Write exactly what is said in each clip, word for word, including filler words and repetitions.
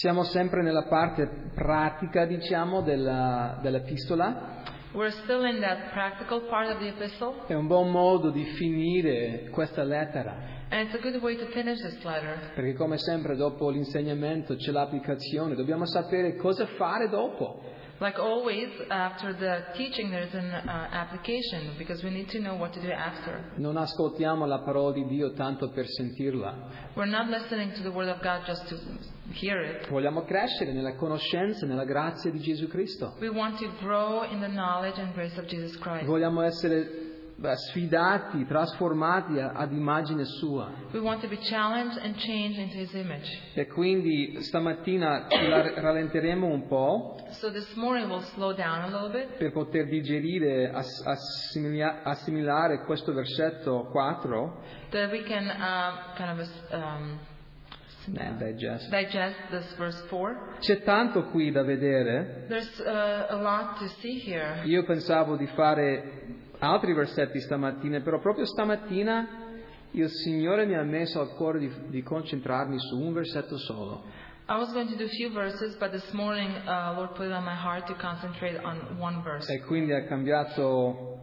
Siamo sempre nella parte pratica, diciamo, della, dell'epistola. We're still in that practical part of the epistle. È un buon modo di finire questa lettera, And it's a good way to finish this letter. perché come sempre dopo l'insegnamento c'è l'applicazione, dobbiamo sapere cosa fare dopo. Like always, after the teaching, there's an uh, application because we need to know what to do after. Non ascoltiamo la parola di Dio tanto per sentirla. We're not listening to the Word of God just to hear it. Vogliamo crescere nella conoscenza, nella grazia di Gesù Cristo. We want to grow in the knowledge and grace of Jesus Christ. Vogliamo essere beh, sfidati, trasformati a- ad immagine sua. We want to be challenged and changed into His image. E quindi stamattina ci la- rallenteremo un po' So this morning we'll slow down a little bit per poter digerire, ass- assimilia- assimilare questo versetto quattro, that we can uh, kind of um, eh, digest. digest this verse four. C'è tanto qui da vedere. There's uh, a lot to see here. Io pensavo di fare altri versetti stamattina, però proprio stamattina il Signore mi ha messo al cuore di, di concentrarmi su un versetto solo. I was going to do a few verses, but this morning uh, Lord put it on my heart to concentrate on one verse. E quindi ha cambiato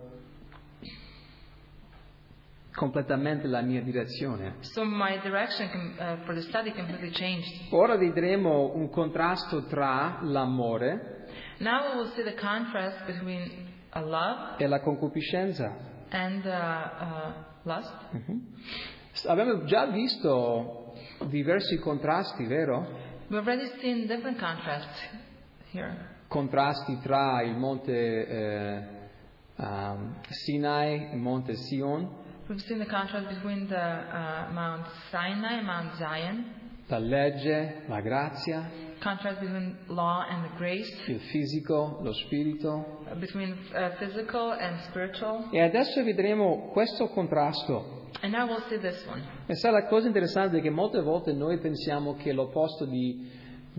completamente la mia direzione. So my direction com- uh, for the study completely changed. Ora vedremo un contrasto tra l'amore Now we will see the contrast between a love e la concupiscenza. and uh, uh, lust. Mhm. Abbiamo già visto diversi contrasti, vero? We've already seen different contrasts here. Contrasti tra il monte eh, um, Sinai e il monte Sion, We've seen the contrast between the uh, Mount Sinai and Mount Zion. la legge, la grazia, Contrast between law and the grace. il fisico, lo spirito. uh, Between uh, physical and spiritual. E adesso vedremo questo contrasto. And now we'll see this one. E sa, la cosa interessante è che molte volte noi pensiamo che l'opposto di,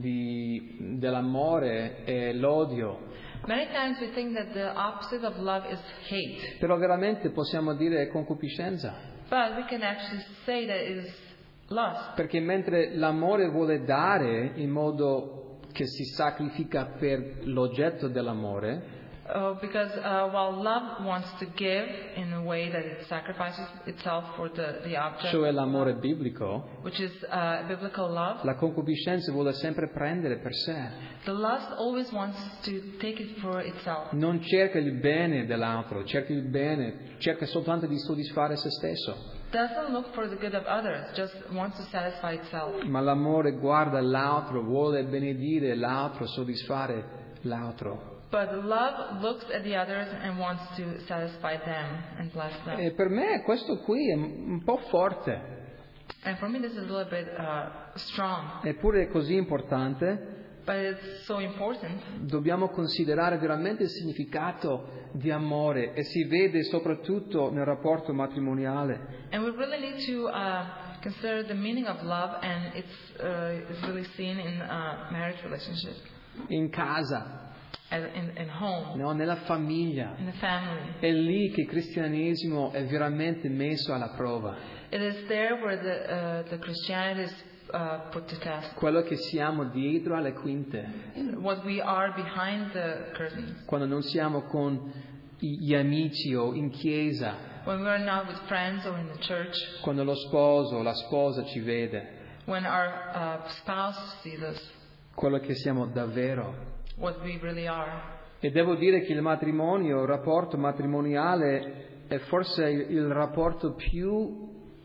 di, dell'amore è l'odio, Many times we think that the opposite of love is hate. però veramente possiamo dire concupiscenza. But we can actually say that it is lust. Perché mentre l'amore vuole dare in modo che si sacrifica per l'oggetto dell'amore, Uh, because uh, while love wants to give in a way that it sacrifices itself for the, the object, cioè l'amore biblico, which is uh, biblical love, la concupiscenza vuole sempre prendere per sé. the lust always wants to take it for itself. Non cerca il bene dell'altro, cerca il bene, cerca soltanto di soddisfare se stesso. Doesn't look for the good of others, just wants to satisfy itself. Ma l'amore guarda l'altro, vuole benedire l'altro, soddisfare l'altro. But love looks at the others and wants to satisfy them and bless them. E per me questo qui è un po' forte, And for me this is a little bit uh, strong, eppure è così importante. but it's so important. Dobbiamo considerare veramente il significato di amore e si vede soprattutto nel rapporto matrimoniale. And we really need to uh, consider the meaning of love, and it's, uh, it's really seen in uh, marriage relationships, In casa, as in, in home, no? Nella famiglia. in the family. È lì che il cristianesimo è veramente messo alla prova. It is there where the, uh, the Christianity is uh, put to test. Quello che siamo dietro alle quinte, What we are behind the curtains. quando non siamo con gli amici o in chiesa, When we are not with friends or in the church. quando lo sposo o la sposa ci vede, When our uh, spouse sees us. quello che siamo davvero. What we really are. E devo dire che il matrimonio, il rapporto matrimoniale è forse il, il rapporto più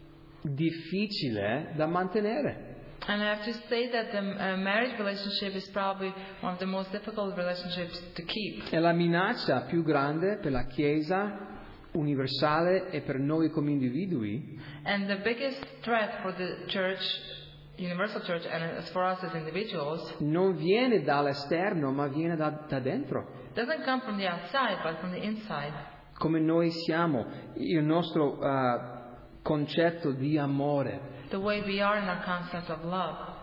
difficile da mantenere. And I have to say that the uh, marriage relationship is probably one of the most difficult relationships to keep. È la minaccia più grande per la Chiesa universale e per noi come individui, And the biggest threat for the church, universal church, and as for us as individuals, non viene dall'esterno ma viene da, da dentro. doesn't come from the outside, but from the inside. Come noi siamo, il nostro uh, concetto di amore. The way we are in our concept of love.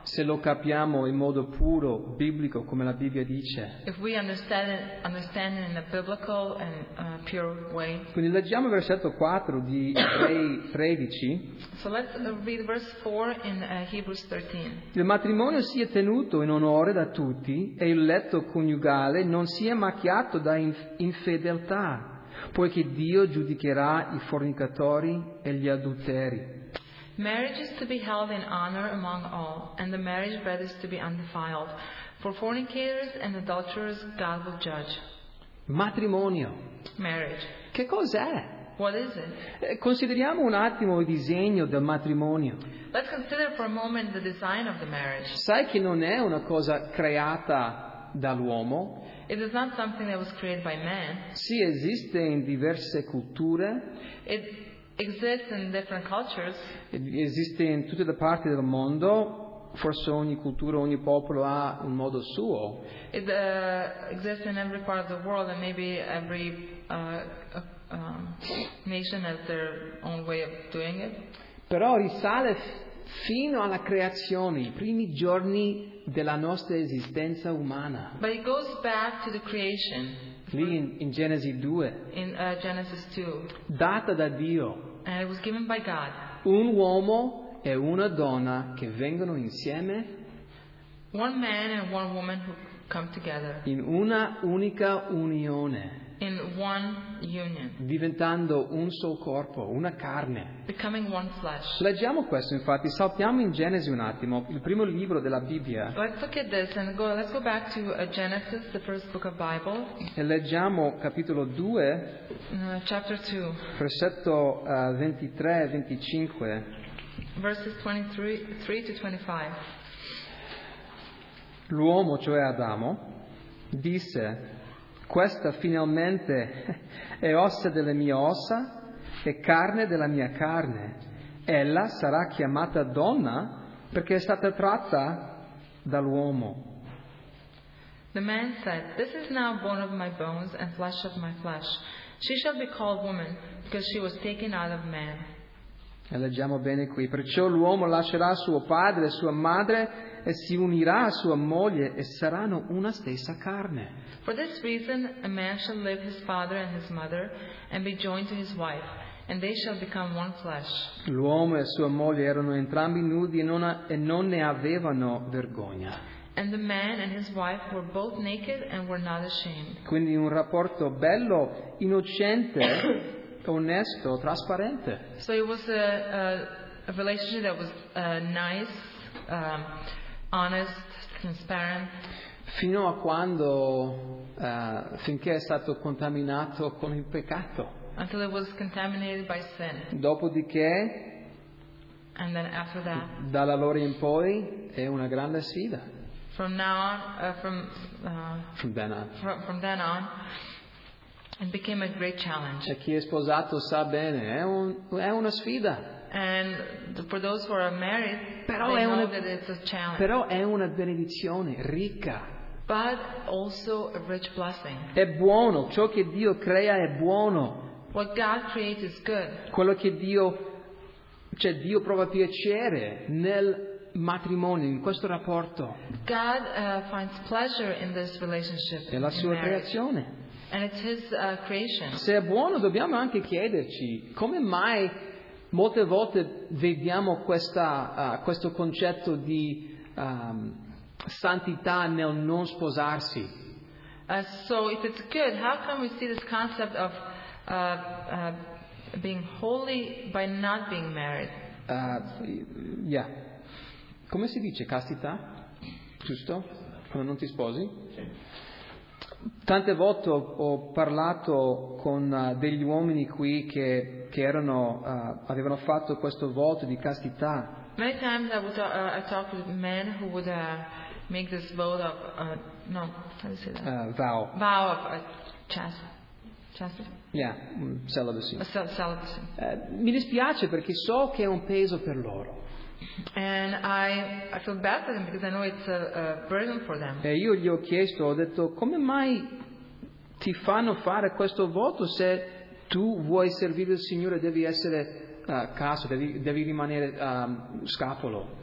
se lo capiamo in modo puro, biblico, come la Bibbia dice. If we understand it, understand it in a biblical and uh, pure way. Quindi leggiamo il versetto quattro di Ebrei tredici. So let's uh, read verse four in uh, Hebrews thirteen. Il matrimonio sia tenuto in onore da tutti e il letto coniugale non sia macchiato da inf- infedeltà, poiché Dio giudicherà i fornicatori e gli adulteri. Marriage is to be held in honor among all, and the marriage bed is to be undefiled. For fornicators and adulterers God will judge. Matrimonio. Marriage. Che cos'è? What is it? Eh, Consideriamo un attimo il disegno del matrimonio. Let's consider for a moment the design of the marriage. Sai che non è una cosa creata dall'uomo? It is not something that was created by man. Sì, esiste in diverse culture, It exists in different cultures. esiste in tutte le parti del mondo, forse ogni cultura, ogni popolo ha un modo suo. It uh, exists in every part of the world, and maybe every uh, uh, um, nation has their own way of doing it. Però risale f- fino alla creazione, i primi giorni della nostra esistenza umana. But it goes back to the creation Lì in, in Genesi due, in uh, Genesis two, data da Dio. and it was given by God. Un uomo e una donna che vengono insieme One man and one woman who come together in una unica unione, in one union, diventando un solo corpo, una carne. becoming one flesh. Leggiamo questo, infatti, saltiamo in Genesi un attimo, il primo libro della Bibbia, Let's look at this and go. Let's go back to uh, Genesis, the first book of Bible, e leggiamo capitolo due, uh, chapter two, versetto uh, ventitré e venticinque. verses twenty-three three to twenty-five. L'uomo, cioè Adamo, disse: questa finalmente è ossa delle mie ossa e carne della mia carne. Ella sarà chiamata donna perché è stata tratta dall'uomo. The man said, "This is now bone of my bones and flesh of my flesh. She shall be called woman, because she was taken out of man." E leggiamo bene qui. Perciò l'uomo lascerà suo padre e sua madre e si unirà a sua moglie e saranno una stessa carne. For this reason, a man shall leave his father and his mother and be joined to his wife, and they shall become one flesh. L'uomo e sua moglie erano entrambi nudi e non, e non ne avevano vergogna. And the man and his wife were both naked and were not ashamed. Quindi un rapporto bello, innocente, onesto, trasparente. So it was a, a, a relationship that was uh, nice, um, honest, transparent, Fino a quando, uh, finché è stato contaminato con il peccato. until it was contaminated by sin. Dopodiché, And then after that, dall'allora in poi, è una grande sfida. from now on, uh, from, uh, From then on. from from then on, it became a great challenge. E chi è sposato sa bene, è, un, è una sfida. And th- for those who are married, Però they è, know una, that it's a challenge, però è una benedizione ricca. but also a rich blessing. È buono, ciò che Dio crea è buono. What God creates is good. Quello che Dio, cioè Dio prova piacere nel matrimonio, in questo rapporto. God uh, finds pleasure in this relationship, È la in sua marriage. creazione. And it's His uh, creation. Se è buono dobbiamo anche chiederci come mai molte volte vediamo questa, uh, questo concetto di um, santità nel non sposarsi. Uh, so if it's good, how come we see this concept of uh, uh, being holy by not being married? Uh, yeah. Come si dice castità? Giusto? Quando non ti sposi? Tante volte ho, ho parlato con uh, degli uomini qui che, che erano, uh, avevano fatto questo voto di castità. Many times I would uh, I talk with men who would uh, make this vote of uh, no, how do you say that? Uh, vow. Vow of uh, chast- chastity, Yeah, mm, celibacy. uh, cel- celibacy. Eh, mi dispiace perché so che è un peso per loro. And I I feel bad for them because I know it's a, a burden for them. E io gli ho chiesto, ho detto, come mai ti fanno fare questo voto se tu vuoi servire il Signore, devi essere uh, casto, devi, devi rimanere um, scapolo?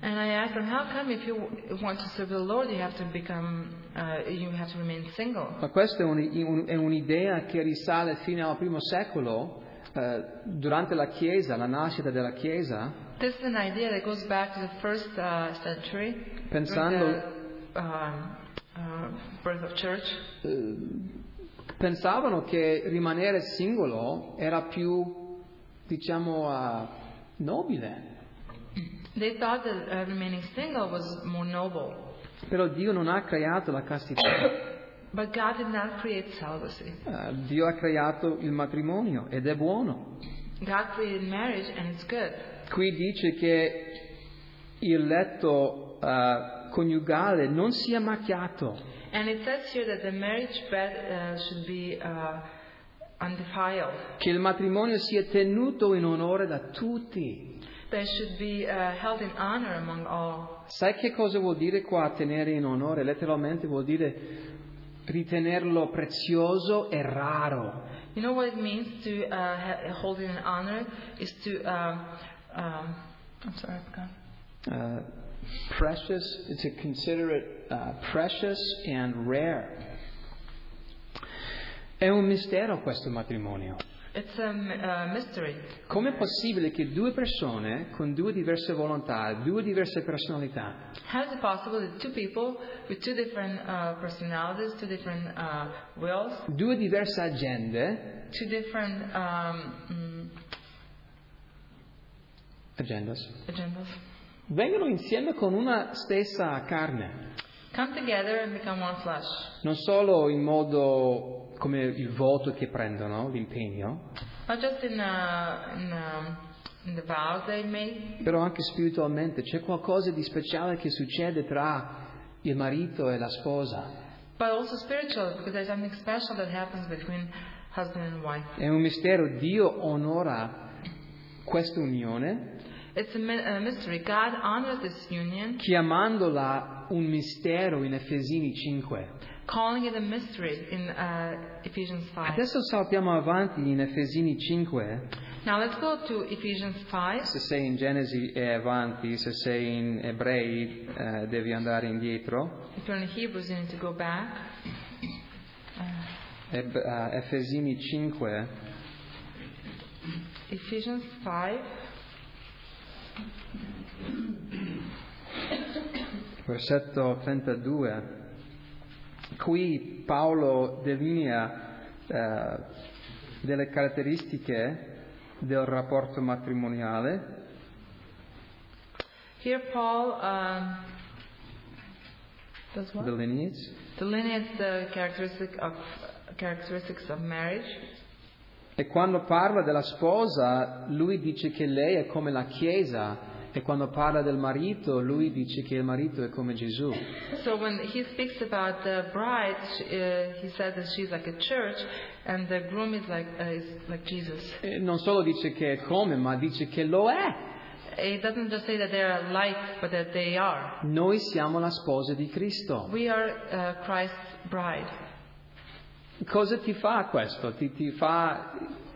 And I asked him, how come if you want to serve the Lord, you have to become, uh, you have to remain single? Ma questa è, un, un, è un'idea che risale fino al primo secolo, eh, durante la Chiesa, la nascita della Chiesa. This is an idea that goes back to the first uh, century, Pensando, the um, uh, birth of church. Eh, pensavano che rimanere singolo era più, diciamo, uh, nobile. They thought that uh, remaining single was more noble. Però Dio non ha creato la castità. But God did not create celibacy. Uh, Dio ha creato il matrimonio ed è buono. God created marriage and it's good. Qui dice che il letto uh, coniugale non sia macchiato. And it says here that the marriage bed uh, should be uh, undefiled. Che il matrimonio sia tenuto in onore da tutti. They should be uh, held in honor among all. Sai che cosa vuol dire qua tenere in onore? Letteralmente vuol dire ritenerlo prezioso e raro. You know what it means to uh, ha- hold it in honor? Is to, um, um, I'm sorry, I forgot. Uh, precious, to consider it uh, precious and rare. È un mistero questo matrimonio. It's a uh, mystery. Com'è possibile che due persone con due diverse volontà, due diverse personalità, How is it possible that two people with two different uh, personalities, two different uh, wills, due diverse agende, two different um, mm, agendas, agendas, vengono insieme con una stessa carne? come together and become one flesh? Non solo in modo come il voto che prendono, l'impegno, Not just in, uh, in, um, in the vows they make, però anche spiritualmente. C'è qualcosa di speciale che succede tra il marito e la sposa. but also spiritual, because there's something special that happens between husband and wife. È un mistero. Dio onora questa unione, It's a, mi- a mystery. God honors this union, chiamandola un mistero in Efesini cinque. calling it a mystery in uh, Ephesians five. Adesso saltiamo avanti in Efesini cinque. Now let's go to Ephesians five. Se sei in Genesi è avanti, se sei in Ebrei eh, devi andare indietro. If you're in Hebrews, you need to go back. Uh, Eb- uh, Efesini cinque, Ephesians five, versetto trentadue. Qui Paolo delinea eh, delle caratteristiche del rapporto matrimoniale. Here Paul um, does what? Delineates. Delineates the characteristic of characteristics of marriage. E quando parla della sposa, lui dice che lei è come la Chiesa, e quando parla del marito, lui dice che il marito è come Gesù. So when he speaks about the bride, uh, he says that she's like a church, and the groom is like uh, is like Jesus. E non solo dice che è come, ma dice che lo è. It doesn't just say that they are alike, but that they are. Noi siamo la sposa di Cristo. We are uh, Christ's bride. Cosa ti fa questo? Ti, ti fa...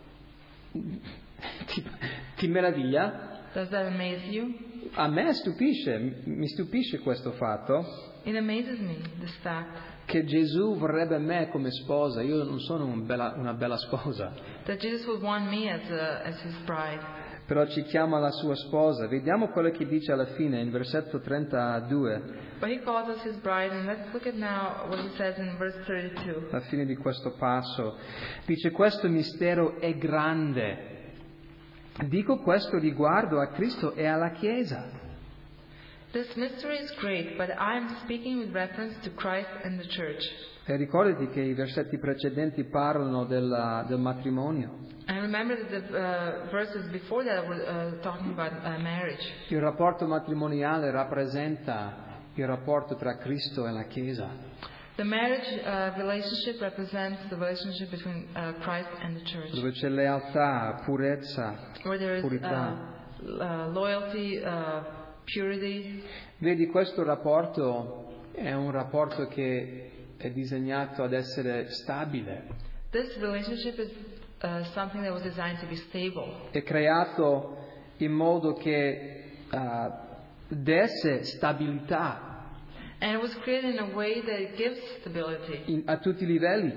Ti, ti meraviglia? Does that amaze you? A me stupisce, mi stupisce questo fatto, It amazes me, this fact, che Gesù vorrebbe me come sposa. Io non sono un bella, una bella sposa, that Jesus would want me as, a, as his bride. però ci chiama la sua sposa. Vediamo quello che dice alla fine, in versetto trentadue, But he calls us his bride, and let's look at now what he says in verse thirty-two. alla fine di questo passo. Dice: questo mistero è grande. Dico questo riguardo a Cristo e alla Chiesa. This mystery is great, but I am speaking with reference to Christ and the church. E ricordati che i versetti precedenti parlano della, del matrimonio. And remember that the uh, verses before that were uh, talking about uh, marriage. Il rapporto matrimoniale rappresenta il rapporto tra Cristo e la Chiesa. The marriage uh, relationship represents the relationship between uh, Christ and the church, Dove c'è lealtà, purezza, where there is purità. uh, uh, loyalty, uh, purity. Vedi, questo rapporto è un rapporto che è disegnato ad essere stabile. This relationship is uh, something that was designed to be stable. È creato in modo che uh, desse stabilità And it was created in a way that it gives stability in, a tutti i livelli.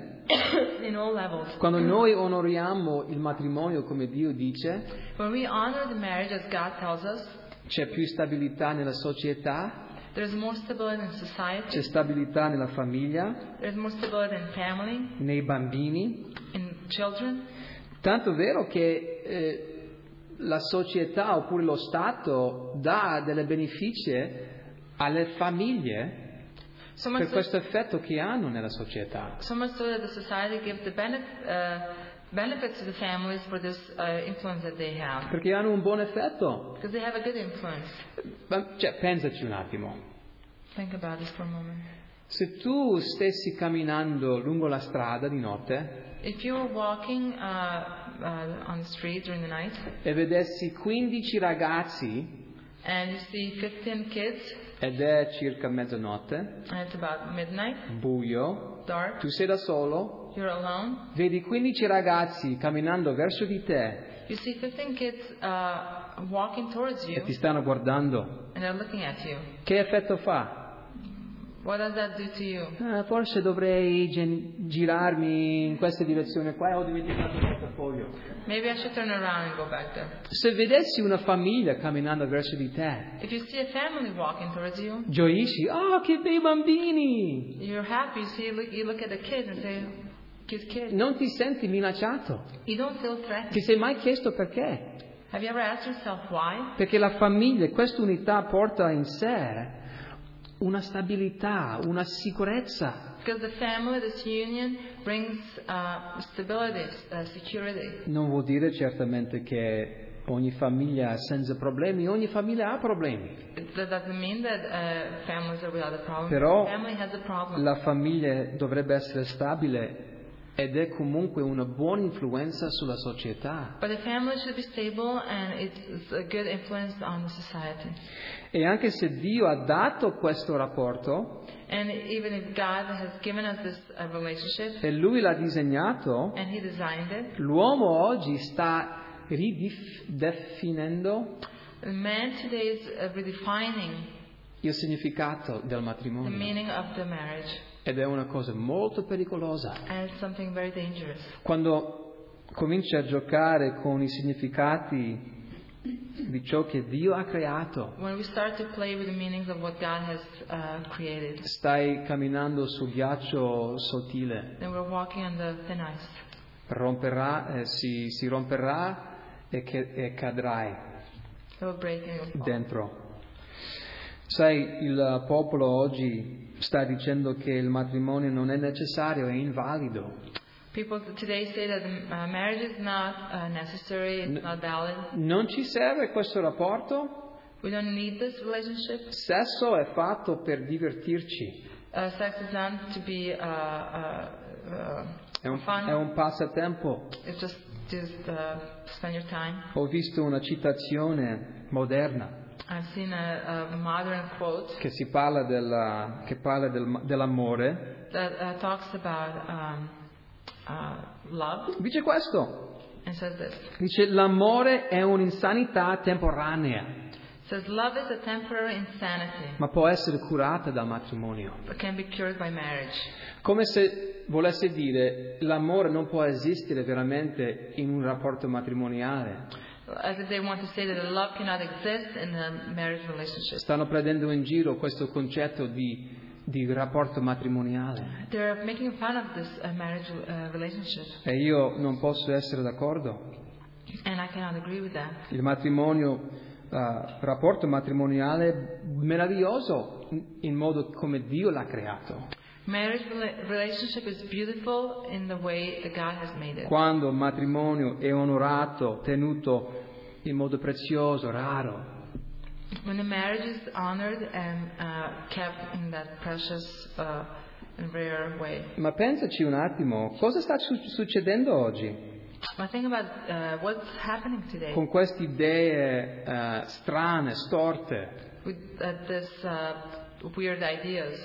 in all levels. Quando noi onoriamo il matrimonio come Dio dice, When we honor the marriage as God tells us, c'è più stabilità nella società, there's more stability in c'è society, stabilità nella famiglia, there's more stability in family, nei bambini. in children. Tanto vero che eh, la società oppure lo Stato dà delle benefici alle famiglie So much per so, questo effetto che hanno nella società. so much so that the society gives the benef- uh, benefits to the families for this uh, influence that they have. Perché hanno un buon effetto. Because they have a good influence. Ma, cioè, pensaci un attimo. Think about this for a moment. Se tu stessi camminando lungo la strada di notte If you were walking uh, uh, on the street during the night e vedessi quindici ragazzi, and you see fifteen kids ed è circa mezzanotte, and it's about midnight, buio, dark, tu sei da solo, you're alone, vedi quindici ragazzi camminando verso di te you see fifteen kids uh, walking towards e you ti stanno guardando, and they're looking at you. che effetto fa? What does that do to you? Ah, forse dovrei gen- girarmi in questa direzione qua e ho dimenticato il portafoglio. Maybe I should turn around and go back there. Se vedessi una famiglia camminando verso di te, If you see a family walking towards you, gioisci, oh che bei bambini! you're happy. You see, you look, you look at the kids and say, "Cute kid." Non ti senti minacciato? You don't feel threatened. Ti sei mai chiesto perché? Have you ever asked yourself why? Perché la famiglia, questa unità porta in sé una stabilità, una sicurezza. Because the family, this union, brings uh, stability, uh, security. Non vuol dire certamente che ogni famiglia è senza problemi, ogni famiglia ha problemi. That doesn't mean that uh, families are without a problem. Però Family has a problem. la famiglia dovrebbe essere stabile ed è comunque una buona influenza sulla società. But the family should be stable and it's a good influence on the society. E anche se Dio ha dato questo rapporto And even if God has given us this uh, relationship e Lui l'ha disegnato, and He designed it, l'uomo oggi sta ridefinendo the man today is uh, redefining il significato del the matrimonio. meaning of the marriage. Ed è una cosa molto pericolosa. And it's something very dangerous. Quando cominci a giocare con i significati di ciò che Dio ha creato, When we start to play with the meanings of what God has uh, created, stai camminando sul ghiaccio sottile, then we're walking on the thin ice. romperà, eh, si, si romperà e, che, e cadrai It will break and it will fall. dentro. Sai, il popolo oggi sta dicendo che il matrimonio non è necessario, è invalido. People today say that uh, marriage is not uh, necessary, it's N- not valid. Non ci serve questo rapporto? We don't need this relationship. Sesso è fatto per divertirci, Uh, sex is done to be uh, uh, uh, è un, fun. è un passatempo. It's just just uh, spend your time. Ho visto una citazione moderna I've seen a, a modern quote che si parla, della, che parla del, dell'amore. that uh, talks about um, uh, love Dice questo, and says this. dice l'amore è un'insanità temporanea, It says love is a temporary insanity, ma può essere curata dal matrimonio. but can be cured by marriage. Come se volesse dire l'amore non può esistere veramente in un rapporto matrimoniale. As if they want to say that the love cannot exist in a marriage relationship. Stanno prendendo in giro questo concetto di, di rapporto matrimoniale. They're making fun of this uh, marriage uh, relationship, E io non posso essere d'accordo. and I cannot agree with that. Il matrimonio, uh, rapporto matrimoniale meraviglioso in modo come Dio l'ha creato. Marriage rela- relationship is beautiful in the way that God has made it. Quando il matrimonio è onorato, tenuto in modo prezioso, raro. When the marriage is honored and uh, kept in that precious uh, and rare way. Ma pensaci un attimo, cosa sta su- succedendo oggi But think about uh, what's happening today con queste idee uh, strane, storte? with uh, this uh, weird ideas.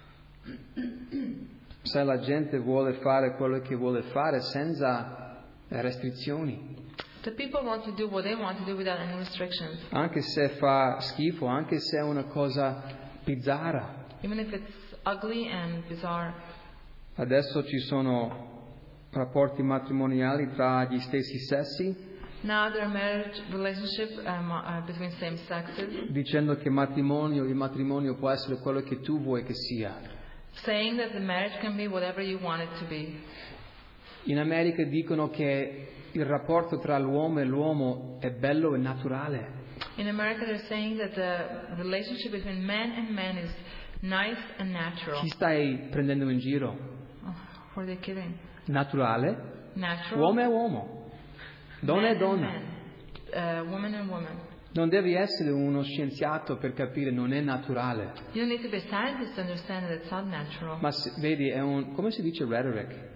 Se la gente vuole fare quello che vuole fare senza restrizioni. The people want to do what they want to do without any restrictions. Anche se fa schifo, anche se è una cosa bizzarra. Even if it's ugly and bizarre. Adesso ci sono rapporti matrimoniali tra gli stessi sessi. Now there are marriage relationship um, uh, between same sexes. Dicendo che matrimonio, il matrimonio può essere quello che tu vuoi che sia. Saying that the marriage can be whatever you want it to be. In America dicono che il rapporto tra l'uomo e l'uomo è bello e naturale. In America they're saying that the relationship between man and man is nice and natural. Chi stai prendendo in giro? Oh, who are they kidding? Naturale? Natural. Uomo è uomo. Donna è donna. Uh, woman and woman. Non devi essere uno scienziato per capire, non è naturale. You don't need to be a scientist to understand that it's not natural. Ma se, vedi, è un, come si dice rhetoric?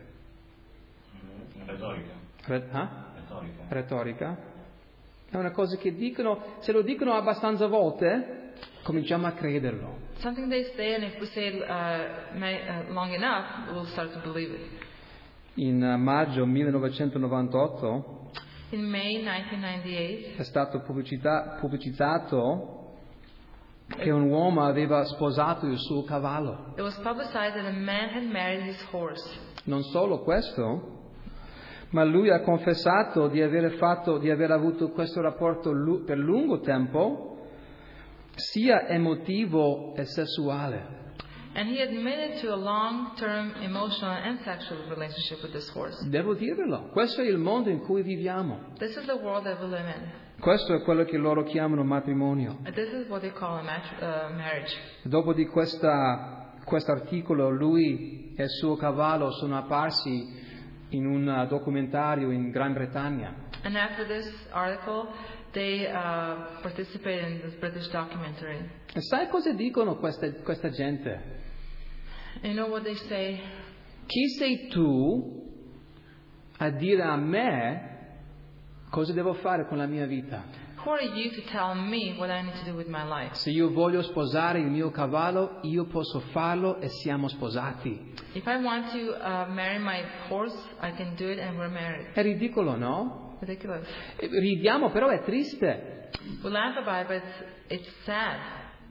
Retorica. Re, eh? Retorica. Retorica? È una cosa che dicono, se lo dicono abbastanza volte, cominciamo a crederlo. Something they say, and if we say it uh, may, uh, long enough, we'll start to believe it. In uh, maggio millenovecentonovantotto In May nineteen ninety-eight, è stato pubblicità, pubblicizzato che un uomo aveva sposato il suo cavallo. it was publicized that a man had married his horse. Non solo questo, ma lui ha confessato di aver fatto, di aver avuto questo rapporto lu- per lungo tempo, sia emotivo e sessuale. And he admitted to a long-term emotional and sexual relationship with this horse. Devo dirvelo, questo è il mondo in cui viviamo. This is the world that we live in. Questo è quello che loro chiamano matrimonio. And this is what they call a match, uh, marriage. Dopo di questa, quest'articolo, lui e il suo cavallo sono apparsi in un documentario in Gran Bretagna. And after this article, they uh, participated in this British documentary. E sai cosa dicono questa, questa gente? And you know what they say? Chi sei tu a dire a me cosa devo fare con la mia vita? Who are you to tell me what I need to do with my life? Se io voglio sposare il mio cavallo, io posso farlo e siamo sposati. If I want to uh, marry my horse, I can do it and we're married. È ridicolo, no? Ridiculous. E ridiamo, però è triste. We laugh about it, but it's, it's sad.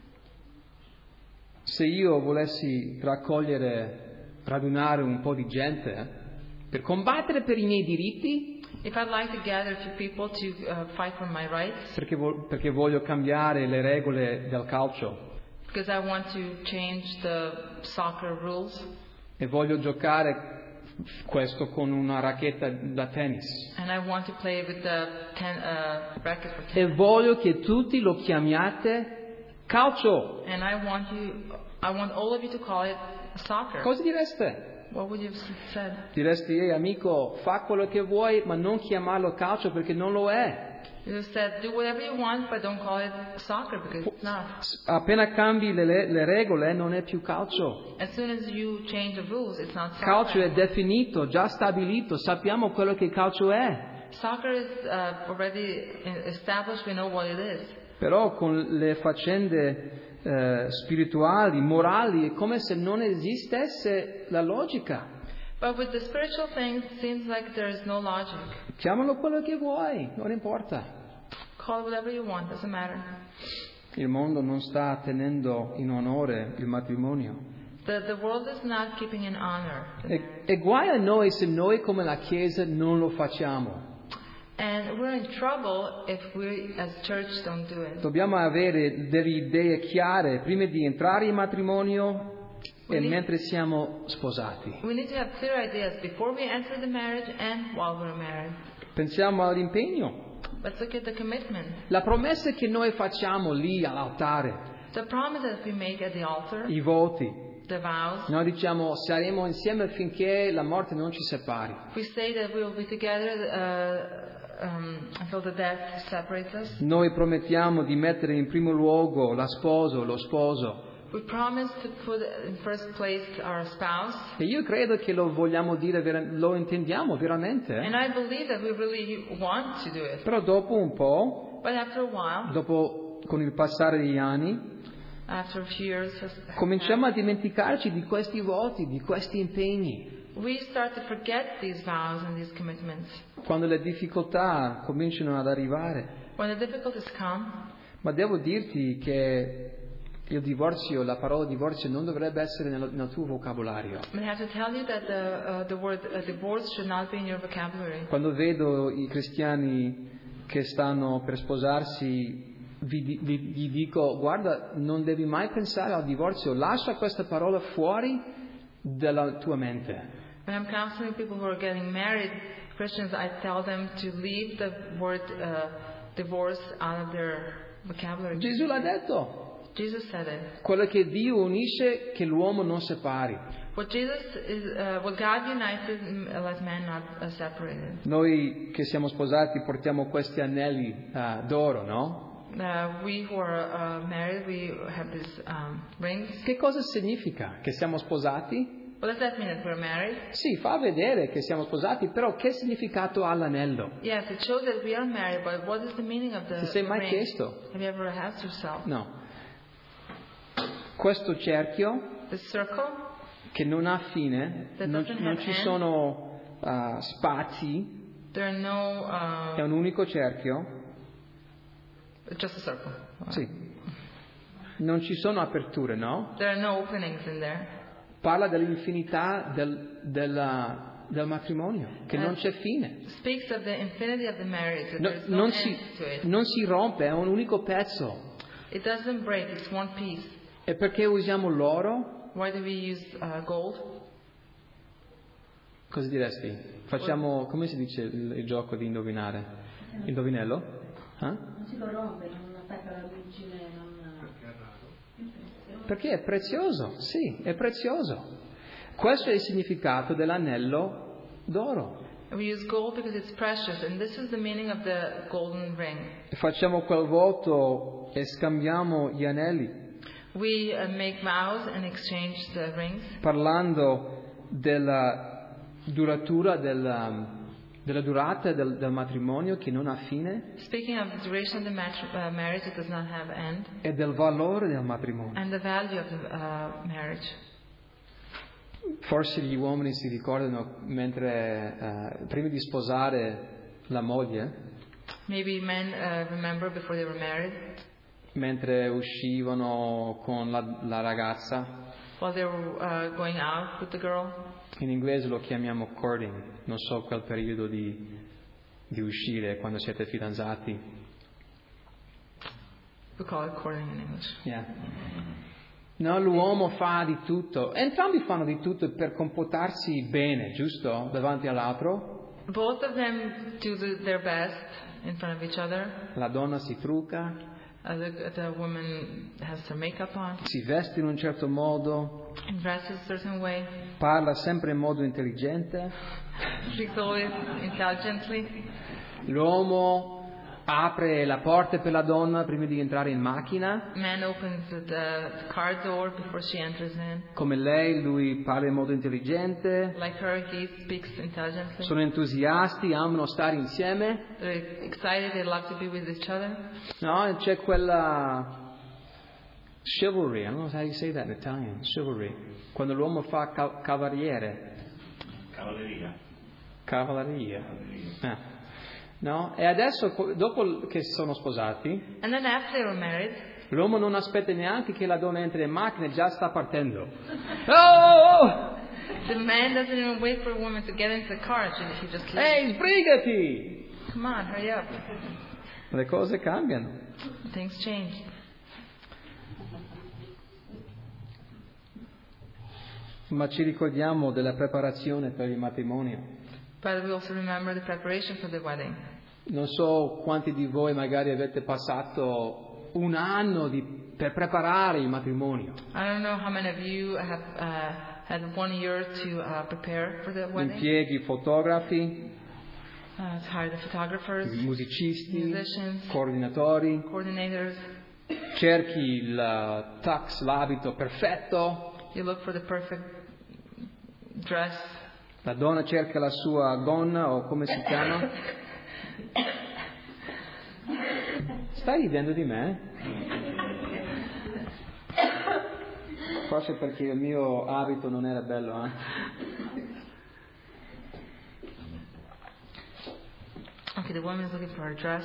Se io volessi raccogliere, radunare un po' di gente eh, per combattere per i miei diritti, If I'd like to gather a few people to uh, fight for my rights, perché, vo- perché voglio cambiare le regole del calcio because I want to change the soccer rules, e voglio giocare questo con una racchetta da tennis and I want to play with the ten, uh, racket for e tennis, voglio che tutti lo chiamiate calcio, and I want you, I want all of you to call it soccer. cosa direste? What would you have said? Diresti, ehi amico, fa quello che vuoi, ma non chiamarlo calcio perché non lo è. You said, do whatever you want, but don't call it soccer because it's not. Appena cambi le, le regole non è più calcio. As soon as you change the rules, it's not Calcio è soccer. definito, già stabilito, sappiamo quello che calcio è. Soccer is uh, already established, we know what it is. Però con le faccende eh, spirituali, morali, è come se non esistesse la logica. But with the spiritual things, it seems like there is no logic. Chiamalo quello che vuoi, non importa. Call it whatever you want, doesn't matter. Il mondo non sta tenendo in onore il matrimonio. The, the world is not keeping in honor. the E, marriage. e guai a noi se noi come la Chiesa non lo facciamo. And we're in trouble if we as church don't do it. Dobbiamo avere delle idee chiare prima di entrare in matrimonio e Quindi- mentre siamo sposati. We need to have clear ideas before we enter the marriage and while we're married. Pensiamo all'impegno, Let's look at the commitment. la promessa che noi facciamo lì all'altare, The promise that we make at the altar, i voti. the vows. Noi diciamo saremo insieme finché la morte non ci separi. We say that we will be together uh, um, until the death separates us. Noi promettiamo di mettere in primo luogo la sposa o lo sposo. We promise to put in first place our spouse. E io credo che lo vogliamo dire, vera- lo intendiamo veramente. eh. And I believe that we really want to do it. Però dopo un po', But after a while, dopo con il passare degli anni, after a few years, has cominciamo a dimenticarci di questi voti, di questi impegni. we start to forget these vows and these commitments. Quando le difficoltà cominciano ad arrivare. When the difficulties come, Ma devo dirti che il divorzio, la parola divorzio non dovrebbe essere nel, nel tuo vocabolario. I have to tell you that the, uh, the word uh, divorce should not be in your vocabulary. Quando vedo i cristiani che stanno per sposarsi, vi, vi, vi dico, guarda, non devi mai pensare al divorzio, lascia questa parola fuori dalla tua mente. When I'm counseling people who are getting married, Christians, I tell them to leave the word uh, divorce out of their vocabulary. Gesù l'ha detto. Jesus said it. Quello che Dio unisce, che l'uomo non separi. What Jesus is, uh, what God unites, let man not uh, separate it. Noi che siamo sposati portiamo questi anelli uh, d'oro, no? Uh, we who are uh, married, we have these um, rings. Che cosa significa? Che siamo sposati? What does that mean, that we're married? Sì, fa vedere che siamo sposati, però che significato ha l'anello? Yes, it shows that we are married, but what is the meaning of the Ti sei mai ring? chiesto? Have you ever asked yourself? No. Questo cerchio, The circle che non ha fine, that non, doesn't non have ci end. sono uh, spazi, There are no, è uh, un unico cerchio. just a circle. Sì. Non ci sono aperture, no? There are no openings in there. Parla dell'infinità del, della, del matrimonio, che non c'è fine. Speaks of the infinity of the marriage, that No, there's no non, end si, to it. non si rompe, è un unico pezzo. It doesn't break, it's one piece. E perché usiamo l'oro? Why do we use uh, gold? Cosa diresti? Facciamo, come si dice il, il gioco di indovinare? Indovinello? Eh? Non si lo rompe, non attacca la ruggine, non... Perché è prezioso, sì, è prezioso. Questo è il significato dell'anello d'oro. We use gold because it's precious, and this is the meaning of the golden ring. E facciamo quel voto e scambiamo gli anelli, We uh, make vows and exchange the rings, parlando della duratura, della, della durata del, del matrimonio che non ha fine speaking of the duration of the match, uh, marriage, it does not have end, e del valore del matrimonio. and the value of the uh, marriage. Forse gli uomini si ricordano mentre, eh, prima di sposare la moglie, Maybe men uh, remember before they were married, mentre uscivano con la, la ragazza, while they were uh, going out with the girl. in inglese lo chiamiamo courting, non so quel periodo di, di uscire quando siete fidanzati. We call it courting in English. Yeah. No, l'uomo fa di tutto, entrambi fanno di tutto per comportarsi bene, giusto? Davanti all'altro. Both of them do the, their best in front of each other. La donna si trucca, Uh, the, the woman has her makeup on, si veste in un certo modo, dresses a certain way, parla sempre in modo intelligente. speaks always intelligently. L'uomo apre la porta per la donna prima di entrare in macchina. Man opens the, the car door before she enters in. Come lei, lui parla in modo intelligente. Like her, he speaks intelligently. Sono entusiasti, amano stare insieme. They're excited, they love to be with each other. No, c'è quella chivalry, I don't know how you say that in Italian, chivalry. Quando l'uomo fa ca- cavaliere. Cavalleria. Cavalleria. Eh. No? E adesso, dopo che sono sposati, And then after they were married, l'uomo non aspetta neanche che la donna entri in macchina e già sta partendo. Oh! the man doesn't even wait for a woman to get into the car. She, he just leaves. Ehi, sbrigati! Come on, hurry up. Le cose cambiano. Things change. Ma ci ricordiamo della preparazione per il matrimonio. But we also remember the preparation for the wedding. Non so quanti di voi magari avete passato un anno di, per preparare il matrimonio. I don't know how many of you have uh, had one year to uh, prepare for the wedding. Impieghi fotografi, Uh, to hire the photographers, musicisti, musicians, coordinatori. coordinators. Cerchi il tux, l'abito perfetto. You look for the perfect dress. La donna cerca la sua gonna o come si chiama. Stai ridendo di me? Forse perché il mio abito non era bello, eh? Okay, the woman is looking for a dress.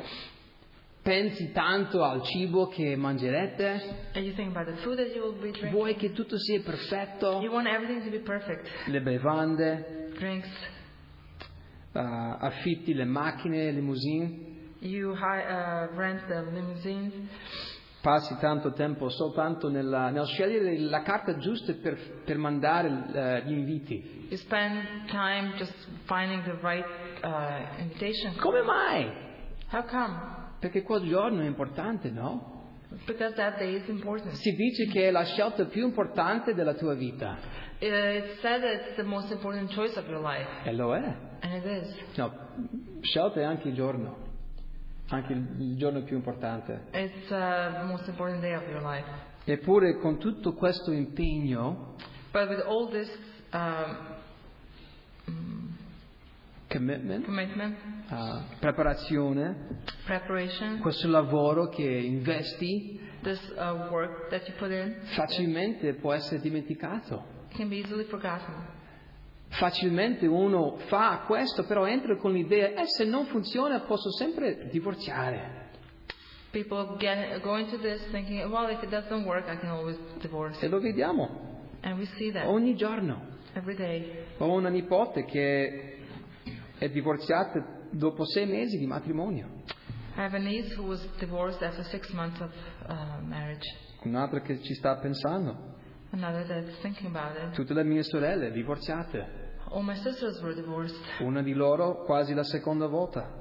Pensi tanto al cibo che mangerete, And you think about the food that you will be drinking. vuoi che tutto sia perfetto, You want everything to be perfect. le bevande, Drinks. uh, affitti le macchine, le limousine, You hi- uh, rent the limousine. passi tanto tempo soltanto nella, nel scegliere la carta giusta per, per mandare uh, gli inviti. You spend time just finding the right uh, invitation. Come mai? How come? Perché quel giorno è importante, no? Because that day is important. Si dice che è la scelta più importante della tua vita. Uh, It's said that it's the most important choice of your life. E lo è. And it is. No, scelta è anche il giorno. Anche il, il giorno più importante. It's uh, the most important day of your life. Eppure con tutto questo impegno, But with all this um, mm, commitment, commitment, uh, preparazione, preparation, questo lavoro che investi, this uh, work that you put in, facilmente può essere dimenticato. can be easily forgotten. Facilmente uno fa questo, però entra con l'idea, eh, se non funziona posso sempre divorziare. People get go into this thinking, well, if it doesn't work, I can always divorce. E lo vediamo And we see that ogni giorno. every day. Ho una nipote che è divorziata dopo sei mesi di matrimonio, I have a niece who was divorced after six months of uh, marriage. un'altra che ci sta pensando, Another that's thinking about it. tutte le mie sorelle divorziate, All my sisters were divorced. una di loro quasi la seconda volta.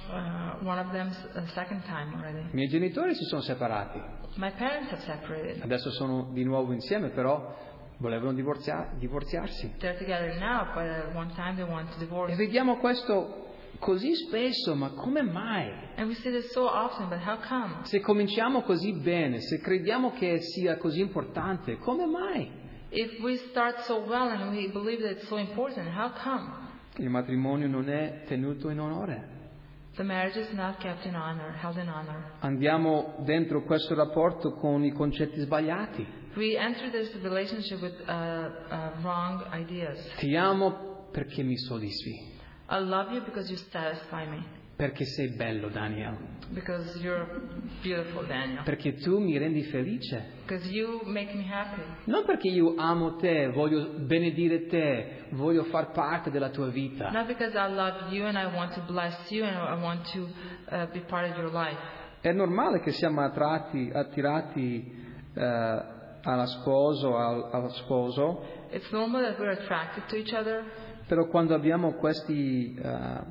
Uh, one of them a second time already. I miei genitori si sono separati, My parents have separated. adesso sono di nuovo insieme, però volevano divorzia- divorziarsi. They're together now, but at one time they want to divorce. E vediamo questo così spesso, ma come mai? And we see this so often, but how come? Se cominciamo così bene, se crediamo che sia così importante, come mai? If we start so well and we believe that it's so important, how come? Il matrimonio non è tenuto in onore. The marriage is not kept in honor, held in honor. Andiamo dentro questo rapporto con i concetti sbagliati. We enter this relationship with uh, uh, wrong ideas. Ti amo perché mi soddisfi, I love you because you satisfy me. perché sei bello, Daniel, Because you're beautiful, Daniel. perché tu mi rendi felice. Because you make me happy. Non perché io amo te, voglio benedire te, voglio far parte della tua vita. Not because I love you and I want to bless you and I want to uh, be part of your life. È normale che siamo attratti, attirati eh, alla sposo, al, allo sposo, It's normal that we're attracted to each other, però quando abbiamo questi, eh,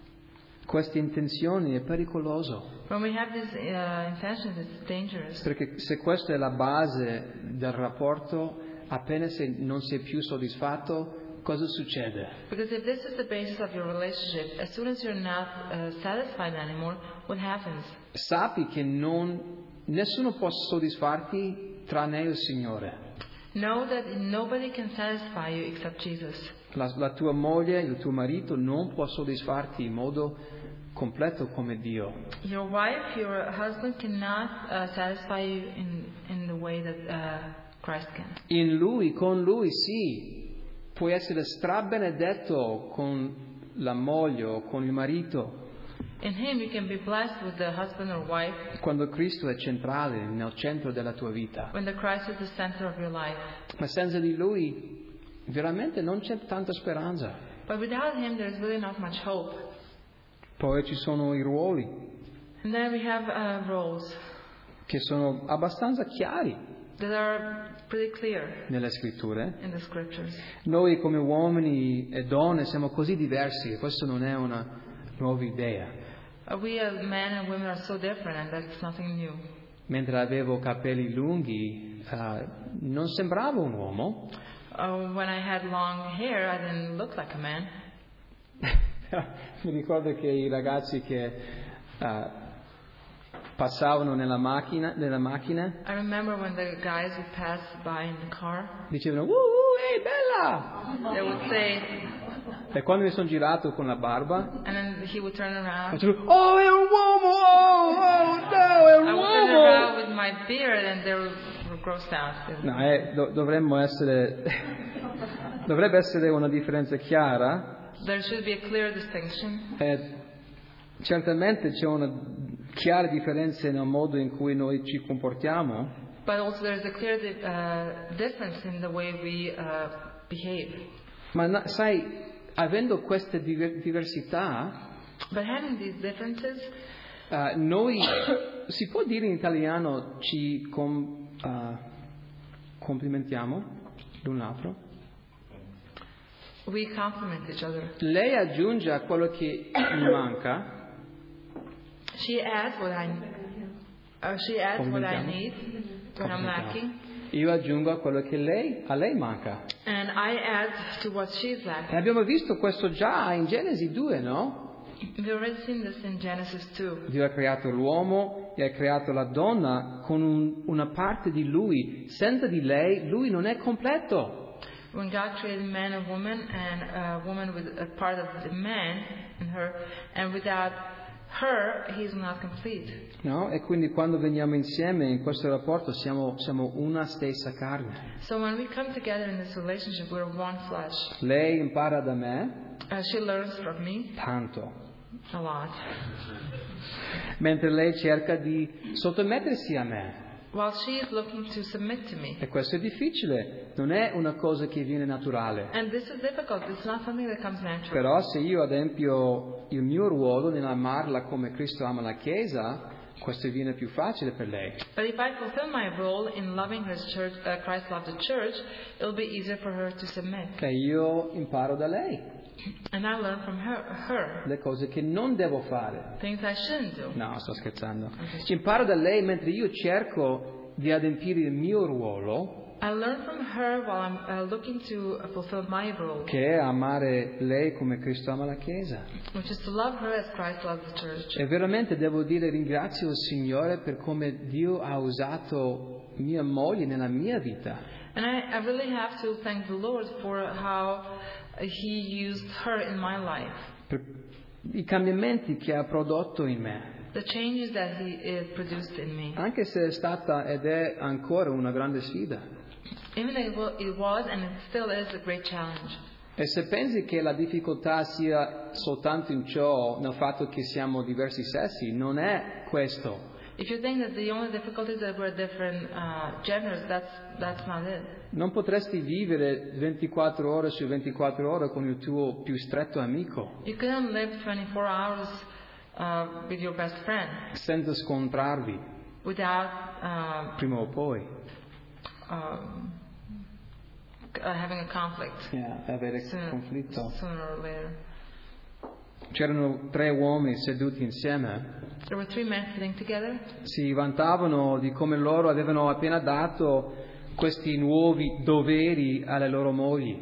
queste intenzioni è pericoloso. when we have these uh, intentions, it's dangerous. Perché se questa è la base del rapporto, appena se non sei più soddisfatto, cosa succede? Because if this is the basis of your relationship, as soon as you're not uh, satisfied anymore, what happens? Sappi che non, nessuno può soddisfarti tranne il Signore. Know that nobody can satisfy you except Jesus. La, la tua moglie, il tuo marito non può soddisfarti in modo completo come Dio. Your wife, your husband cannot uh, satisfy you in, in the way that uh, Christ can. In Lui, con Lui sì, puoi essere strabenedetto con la moglie o con il marito In Him, you can be blessed with the husband or wife quando Cristo è centrale, nel centro della tua vita. when the Christ is the center of your life. Ma senza di Lui veramente non c'è tanta speranza. But without Him, there's really not much hope. Poi ci sono i ruoli And then we have uh, roles che sono abbastanza chiari that are pretty clear nelle scritture. in the scriptures. Noi come uomini e donne siamo così diversi che questa non è una nuova idea. Uh, we as men and women are so different, and that's nothing new. Mentre avevo capelli lunghi eh, non sembravo un uomo. Uh, when I had long hair, I didn't look like a man. Mi ricordo che i ragazzi che eh, passavano nella macchina, nella macchina I remember when the guys would pass by in the car, dicevano, uh, uh, ehi, bella! they would say, E quando mi sono girato con la barba, and then he would turn around. facevo, oh, è un uomo! Oh, oh, no, è un I would turn around uomo! with my beard, and they were, were grossed out. No, eh, do- dovremmo essere, dovrebbe essere una differenza chiara. There should be a clear distinction. Eh, Certamente c'è una chiara differenza nel modo in cui noi ci comportiamo, but also there's a clear di- uh, difference in the way we uh, behave. ma na- sai, avendo queste diver- diversità, But having these differences, eh, noi, si può dire in italiano, ci com- eh, complimentiamo l'un l'altro? we complement each other. Lei aggiunge a quello che mi manca, She adds what I, uh, she adds what I Complimentiamo. need, what I'm lacking, io aggiungo a quello che lei, a lei manca. and I add to what she's E lacking. abbiamo visto questo già in Genesi due, no? We've already seen this in Genesis two. Dio ha creato l'uomo e ha creato la donna con un- una parte di lui. Senza di lei, lui non è completo. When God created man and woman, and a woman with a part of the man in her, and without her, he's not complete. No? E quindi quando veniamo insieme in questo rapporto siamo, siamo una stessa carne. So when we come together in this relationship, we're one flesh. Lei impara da me Uh, she learns from me tanto, a lot, mentre lei cerca di sottomettersi a me. while she is looking to submit to me. E questo è difficile, non è una cosa che viene naturale. And this is difficult. It's not something that comes naturally. Però se io adempio il mio ruolo nell'amarla come Cristo ama la Chiesa, questo viene più facile per lei. But if I fulfill my role in loving His church, uh, Christ loved the church, it'll be easier for her to submit. E io imparo da lei And I learn from her, her le cose che non devo fare. things I shouldn't do. No, sto scherzando. Imparo da lei mentre io cerco di adempiere il mio ruolo, I learn from her while I'm uh, looking to uh, fulfill my role, che è amare lei come Cristo ama la Chiesa. which is to love her as Christ loves the church. E veramente devo dire ringrazio il Signore per come Dio ha usato mia moglie nella mia vita. And I, I really have to thank the Lord for how He used her in my life. Per i cambiamenti che ha prodotto in me. The changes that He uh, produced in me. Anche se è stata ed è ancora una grande sfida. Even though it wa- it was and it still is a great challenge. E se pensi che la difficoltà sia soltanto in ciò, nel fatto che siamo diversi sessi, non è questo. If you think that the only difficulty is that we're different uh, genders, that's that's not it. Non potresti vivere ventiquattro ore su ventiquattro ore con il tuo più stretto amico, You couldn't live twenty-four hours uh, with your best friend senza scontrarvi, without uh, prima o poi. um, uh, having a conflict Yeah, avere sooner, conflitto. sooner or later. C'erano tre uomini seduti insieme, There were three men sitting together. si vantavano di come loro avevano appena dato questi nuovi doveri alle loro mogli.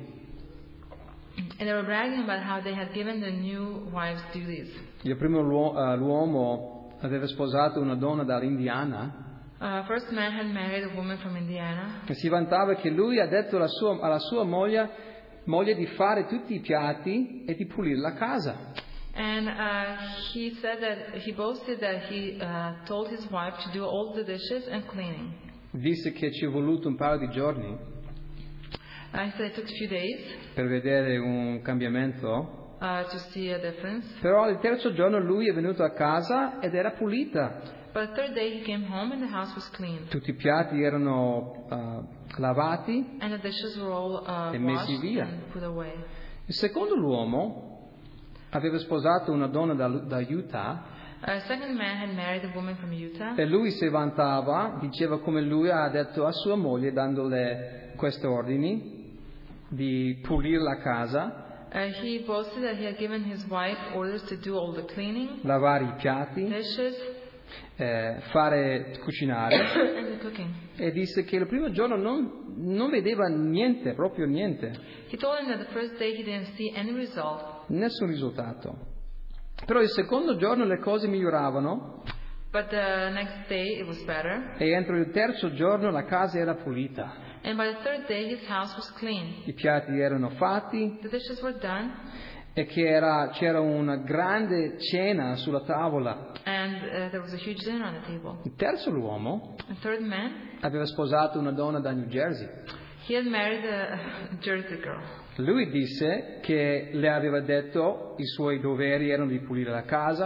And they were bragging about how they had given the new wives duties. Il primo luo- eh, l'uomo aveva sposato una donna dall'Indiana Uh, first man had married a woman from Indiana, e si vantava che lui ha detto alla sua, alla sua moglie, moglie di fare tutti i piatti e di pulire la casa. and uh, he said that he boasted that he uh, told his wife to do all the dishes and cleaning. Disse che ci è voluto un paio di giorni Uh, he said it took a few days per vedere un cambiamento, uh, to see a difference. però il terzo giorno lui è venuto a casa ed era pulita. But the third day he came home and the house was clean. Tutti i piatti erano eh, lavati. And the dishes were all uh, E messi washed via. and put away. Il secondo l'uomo aveva sposato una donna da, da Utah A second man had married a woman from Utah. e lui si vantava, diceva come lui ha detto a sua moglie, dandole questi ordini di pulire la casa, Uh, he boasted that he had given his wife orders to do all the cleaning, lavare i piatti, dishes, eh, fare cucinare, and the cooking. e disse che il primo giorno non, non vedeva niente, proprio niente, He told him that the first day he didn't see any result. nessun risultato. Però il secondo giorno le cose miglioravano But the next day it was better. e entro il terzo giorno la casa era pulita, And by the third day his house was clean. i piatti erano fatti The dishes were done. e che era, c'era una grande cena sulla tavola. And uh, there was a huge dinner on the table. Il terzo l'uomo The third man, aveva sposato una donna da New Jersey. he had married a Jersey girl. Lui disse che le aveva detto i suoi doveri erano di pulire la casa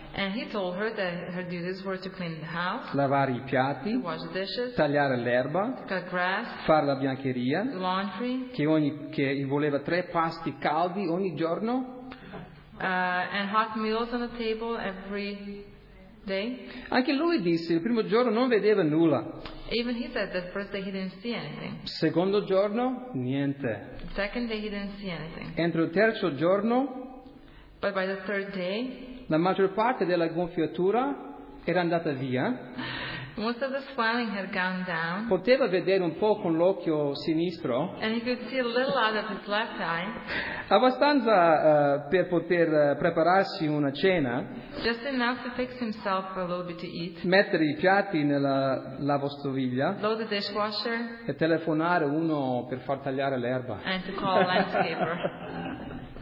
And he told her that her duties were to clean the house, lavare i piatti, wash the dishes, tagliare l'erba, cut grass, fare la biancheria, laundry, che, ogni, che voleva tre pasti caldi ogni giorno. uh, and hot meals on the table every day. Anche lui disse, il primo giorno non vedeva nulla, Even he said that first day he didn't see anything. secondo giorno niente, The second day he didn't see anything. entro il terzo giorno But by the third day, la maggior parte della gonfiatura era andata via, most of the swelling had gone down, poteva vedere un po' con l'occhio sinistro, and he could see a little out of his left eye, abbastanza eh, per poter eh, prepararsi una cena, just enough to fix himself a little bit to eat, mettere i piatti nella lavastoviglie load the dishwasher, e telefonare uno per far tagliare l'erba. and to call a landscaper.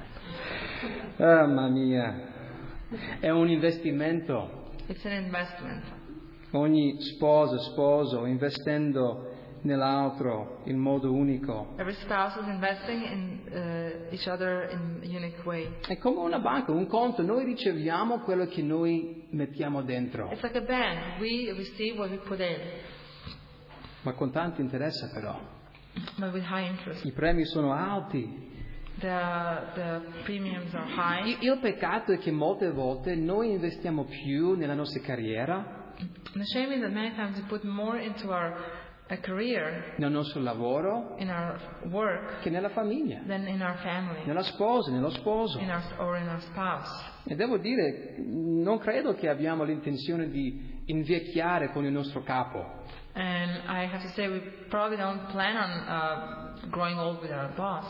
Mamma mia, è un investimento. It's an investment. Ogni sposo, sposo, investendo nell'altro in modo unico. Every spouse is investing in uh, each other in a unique way. È come una banca, un conto, noi riceviamo quello che noi mettiamo dentro, It's like a bank. We receive what we put in, ma con tanto interesse però. but with high interest. I premi sono alti. The, the premiums are high. Il, il peccato è che molte volte noi investiamo più nella nostra carriera, The shame is that many times we put more into our uh, career, nel nostro lavoro, in our work, che nella famiglia, than in our family, nella sposa, nello sposo. in our, or in our spouse. E devo dire, non credo che abbiamo l'intenzione di invecchiare con il nostro capo. And I have to say, we probably don't plan on uh, growing old with our boss,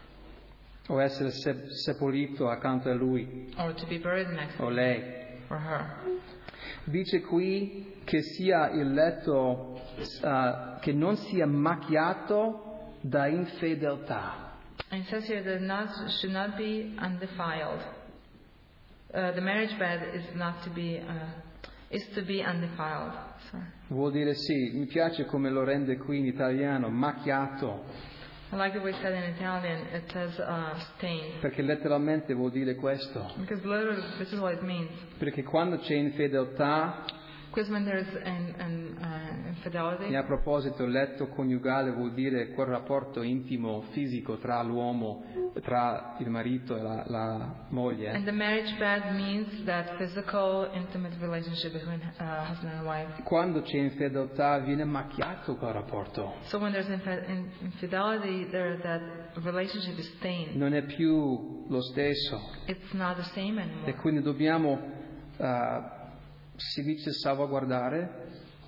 O essere se- seppellito accanto a lui or to be buried next o to lei. or her. Dice qui che sia il letto uh, che non sia macchiato da infedeltà. And it says here that not should not be undefiled. Uh, the marriage bed is not to be uh, is to be undefiled. Sorry. Vuol dire sì, mi piace come lo rende qui in italiano, macchiato, I like the way it's said in Italian. It says uh, stained, perché letteralmente vuol dire questo. because literally this is what it means. Perché quando c'è infedeltà, Because when there's an, an uh, infidelity, e a proposito, il letto coniugale vuol dire quel rapporto intimo, fisico tra l'uomo, tra il marito e la, la moglie. and the marriage bed means that physical, intimate relationship between uh, husband and wife. Quando c'è infedeltà viene macchiato quel rapporto. So when there's inf- in- infidelity, there that relationship is stained. Non è più lo stesso. It's not the same E anymore. quindi dobbiamo, uh, si dice salvaguardare.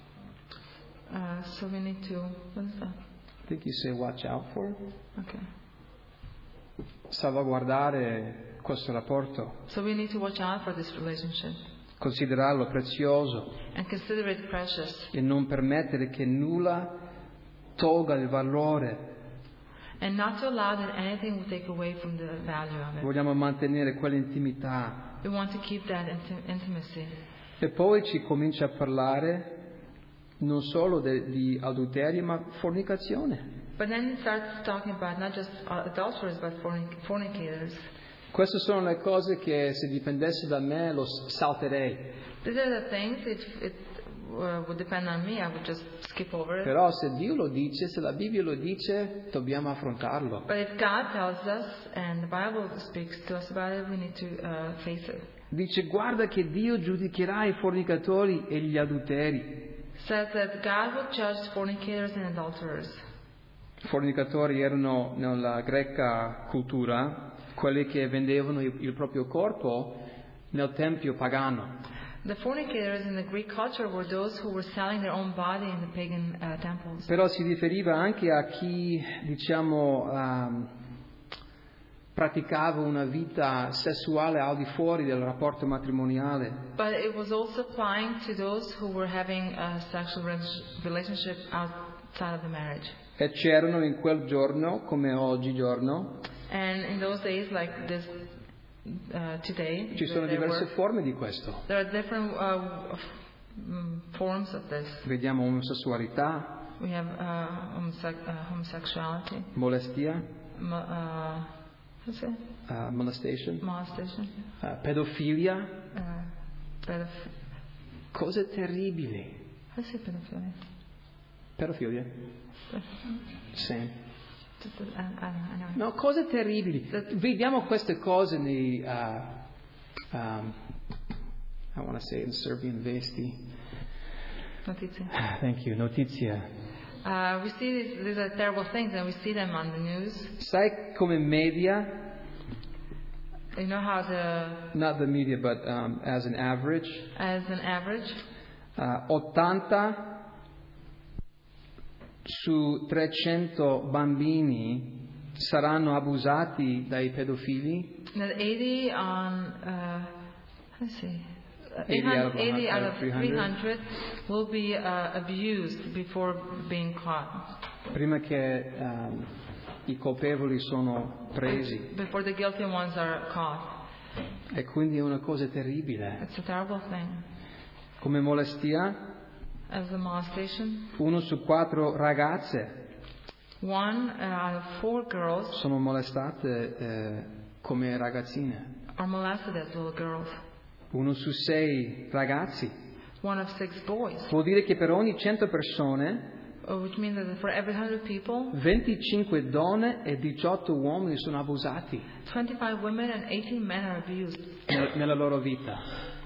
Uh, so we need to. What is that? I think you say watch out for. Okay. Salvaguardare questo rapporto, So we need to watch out for this relationship considerarlo prezioso and consider it precious, e non permettere che nulla tolga il valore. and not to allow that anything will take away from the value of it. Vogliamo mantenere quell'intimità. We want to keep that inti- intimacy. E poi ci comincia a parlare non solo de- di adulterio, ma fornicazione. But then it starts talking about not just uh, adulterers, but fornic- fornicators. Queste sono le cose che se dipendesse da me lo s- salterei. These are the things, it, it uh, would depend on me, I would just skip over it. Però se Dio lo dice, se la Bibbia lo dice, dobbiamo affrontarlo. But if God tells us, and the Bible speaks to us about it, we need to uh, face it. Dice guarda che Dio giudicherà i fornicatori e gli adulteri. Says that God will judge fornicators and adulterers. I fornicatori erano nella greca cultura quelli che vendevano il, il proprio corpo nel tempio pagano. The fornicators in the Greek culture were those who were selling their own body in the pagan uh, temples. Però si riferiva anche a chi, diciamo, um, praticava una vita sessuale al di fuori del rapporto matrimoniale. But it was also applying to those who were having a sexual re- relationship outside of the marriage. E c'erano in quel giorno, come oggigiorno, And in those days, like this uh, today, ci sono there, diverse were, forme di questo. there are different uh, of, um, forms of this. Vediamo omosessualità, We have uh, homose- uh, homosexuality, molestia, mo- uh, what's it? uh, molestation, molestation, uh, pedofilia, uh, Pedoph- Cose terribili. How do you say pedophilia? Pedofilia? Sì. Just, uh, I, I know. No, cose terribili. Vediamo queste cose nei... Uh, um, I want to say in Serbian, vesti. Notizie. Thank you, notizia. Uh, we see these, these are terrible things, and we see them on the news. Sai come media, You know how the, not the media, but um, as an average, as an average, uh, ottanta su trecento bambini saranno abusati dai pedofili. that eighty on, uh, let's see, eighty out of eighty out of three three hundred hundred will be uh, abused before being caught, Prima che um, i colpevoli sono presi. before the guilty ones are caught. E quindi è una cosa terribile. It's a terrible thing. Come molestia, As a molestation, uno su quattro ragazze one uh, out of four girls sono molestate eh, come ragazzine. are molested as little girls. Uno su sei ragazzi. One of six boys, Vuol dire che per ogni cento persone, uh, which means that for every hundred people, venticinque donne e diciotto uomini sono abusati twenty-five women and eighteen men are abused nel- nella loro vita.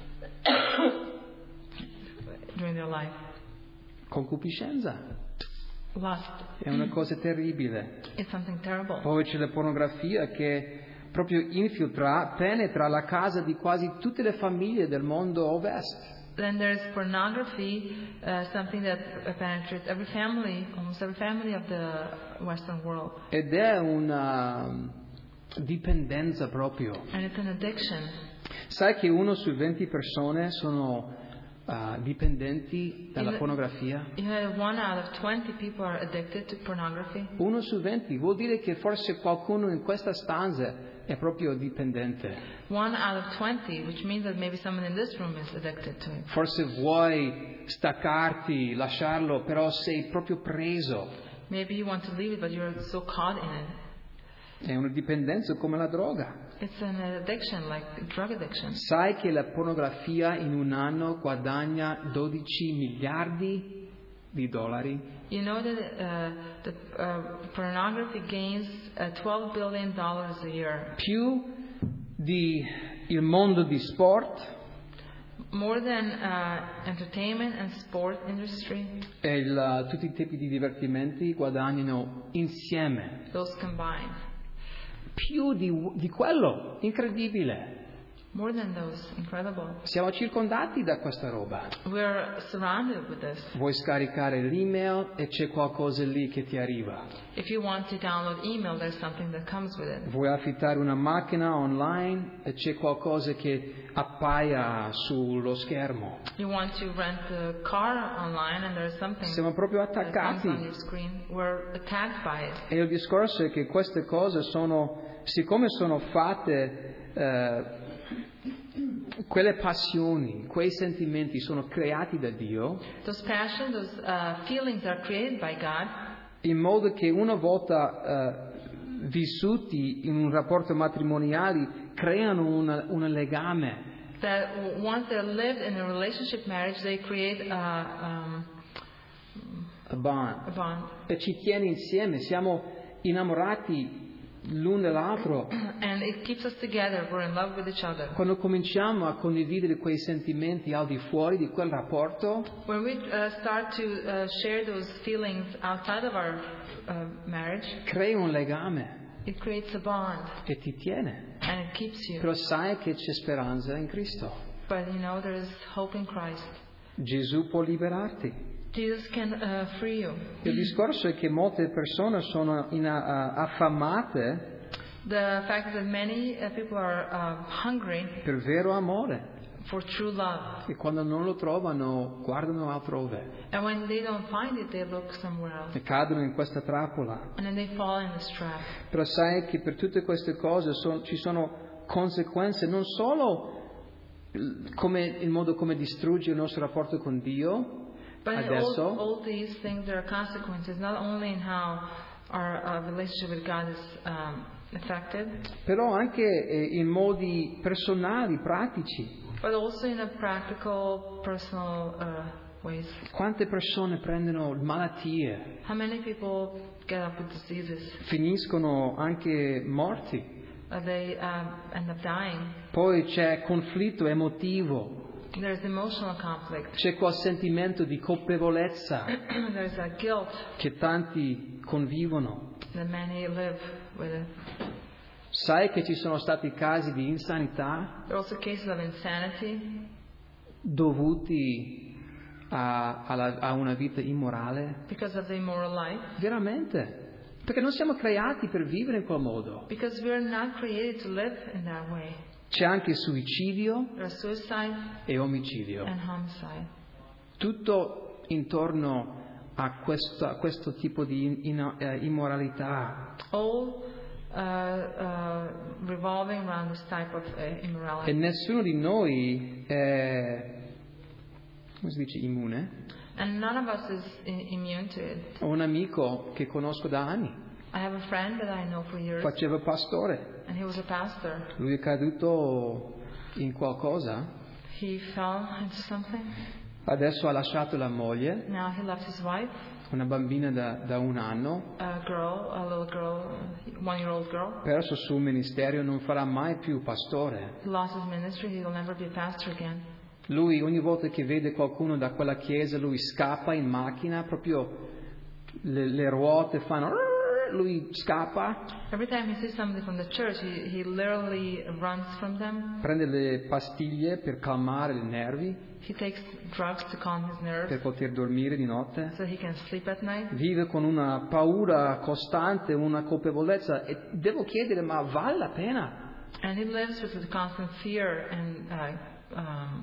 during their life. Concupiscenza Lust è una cosa terribile. is something terrible. Poi c'è la pornografia che proprio infiltra, penetra la casa di quasi tutte le famiglie del mondo ovest. Then there's pornography, uh, something that uh, penetrates every family, almost every family of the Western world. Ed è una dipendenza proprio. And it's an addiction. Sai che uno su venti persone sono uh, dipendenti dalla Il- pornografia? You know, one out of twenty people are addicted to pornography. Uno su venti vuol dire che forse qualcuno in questa stanza è proprio dipendente. One out of twenty, which means that maybe someone in this room is addicted to it. Forse vuoi staccarti, lasciarlo, però sei proprio preso. Maybe you want to leave it, but you're so caught in it. È una dipendenza come la droga. It's an addiction, like drug addiction. Sai che la pornografia in un anno guadagna dodici miliardi di dollari? You know that uh, the uh, pornography gains uh, twelve billion dollars a year, Più di il mondo di sport more than uh, entertainment and sport industry. e il- tutti i tipi di divertimenti guadagnano insieme. Those combined, Più di, di quello, incredibile. more than those, incredible. Siamo circondati da questa roba. We're surrounded with this. Vuoi scaricare l'email e c'è qualcosa lì che ti arriva. If you want to download email, there's something that comes with it. Vuoi affittare una macchina online e c'è qualcosa che appaia sullo schermo. You want to rent a car online, and there's something Siamo proprio that comes attaccati. on your screen. We're attacked by it. E il discorso è che queste cose sono, siccome sono fatte, eh, quelle passioni, quei sentimenti sono creati da Dio, Those passions, those uh, feelings are created by God, in modo che una volta eh, vissuti in un rapporto matrimoniale creano una- un legame. that w- once they're lived in a relationship marriage, they create a, um, A bond. a bond. E ci tiene insieme, siamo innamorati l'un dell'altro. And it keeps us together. We're in love with each other. Quando cominciamo a condividere quei sentimenti al di fuori di quel rapporto, When we uh, start to uh, share those feelings outside of our uh, marriage, crea un legame it creates a bond e ti tiene. and it keeps you. Però sai che c'è speranza in Cristo. But you know, there is hope in Christ. Gesù può liberarti. Jesus can uh, free you. Il discorso è che molte persone sono in- a- affamate The fact that many uh, people are uh, hungry per vero amore for true love, e quando non lo trovano guardano altrove and when they don't find it, they look somewhere else, e cadono in questa trappola. and then they fall in this trap. Però sai che per tutte queste cose son- ci sono conseguenze non solo il- come il modo come distrugge il nostro rapporto con Dio But in all, adesso, all these things, there are consequences, not only in how our uh, relationship with God is um, affected, però anche eh, in modi personali, pratici. but also in a practical, personal uh, ways. Quante persone prendono malattie, How many people get up with diseases? finiscono anche morti. Uh, they um, end up dying. Poi c'è conflitto emotivo, There's emotional conflict. c'è quel sentimento di colpevolezza There's a guilt che tanti convivono. that many live with it. Sai che ci sono stati casi di insanità There are also cases of insanity dovuti a, alla- a una vita immorale? because of the immoral life. Veramente? Perché non siamo creati per vivere in quel modo. Because we are not created to live in that way. C'è anche suicidio There's suicide e omicidio. and homicide. Tutto intorno a questo, a questo tipo di in- in- eh, immoralità. All uh, uh, revolving around this type of uh, E immorality. nessuno di noi è, come si dice, immune. And none of us is i- immune to it. Ho un amico che conosco da anni, I have a friend that I know for years, faceva pastore. and he was a pastor. Lui è caduto in qualcosa, He fell into something. adesso ha lasciato la moglie, Now he left his wife, una bambina da, da un anno, a girl, a little girl, one-year-old girl. perso il suo ministero, non farà mai più pastore. He lost his ministry. He will never be a pastor again. Lui ogni volta che vede qualcuno da quella chiesa, lui scappa in macchina, proprio le, le ruote fanno, lui scappa, Every time he sees somebody from the church, he, he literally runs from them. prende le pastiglie per calmare i nervi, He takes drugs to calm his nerves per poter dormire di notte. so he can sleep at night. Vive con una paura costante, una colpevolezza e devo chiedere, ma vale la pena? And he lives with a constant fear and uh, um,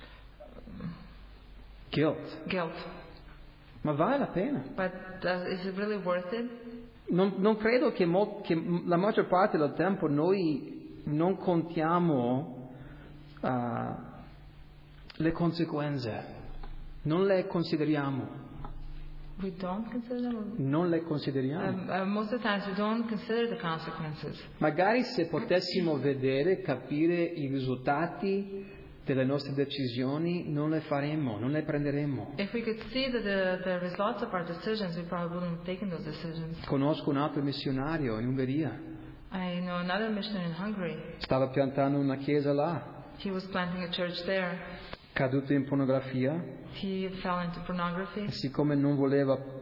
Guilt. guilt. Ma vale la pena? But does, is it really worth it? Non, non credo che, mo- che la maggior parte del tempo noi non contiamo uh, le conseguenze, non le consideriamo, We don't consider them. non le consideriamo. Um, uh, most of the times we don't consider the consequences. Magari se potessimo vedere, capire i risultati delle nostre decisioni, non le faremmo, non le prenderemmo. If we could see the, the, the results of our decisions, we probably wouldn't have taken those decisions. Conosco un altro missionario in Ungheria, I know another missionary in Hungary. stava piantando una chiesa là, He was planting a church there. caduto in pornografia, He fell into pornography. e siccome non voleva uh,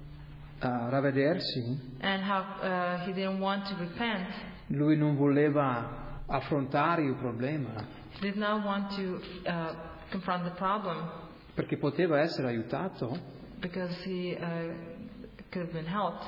ravvedersi, And how uh, he didn't want to repent. lui non voleva affrontare il problema, He did not want to uh, confront the problem perché poteva essere aiutato. because he uh, could have been helped.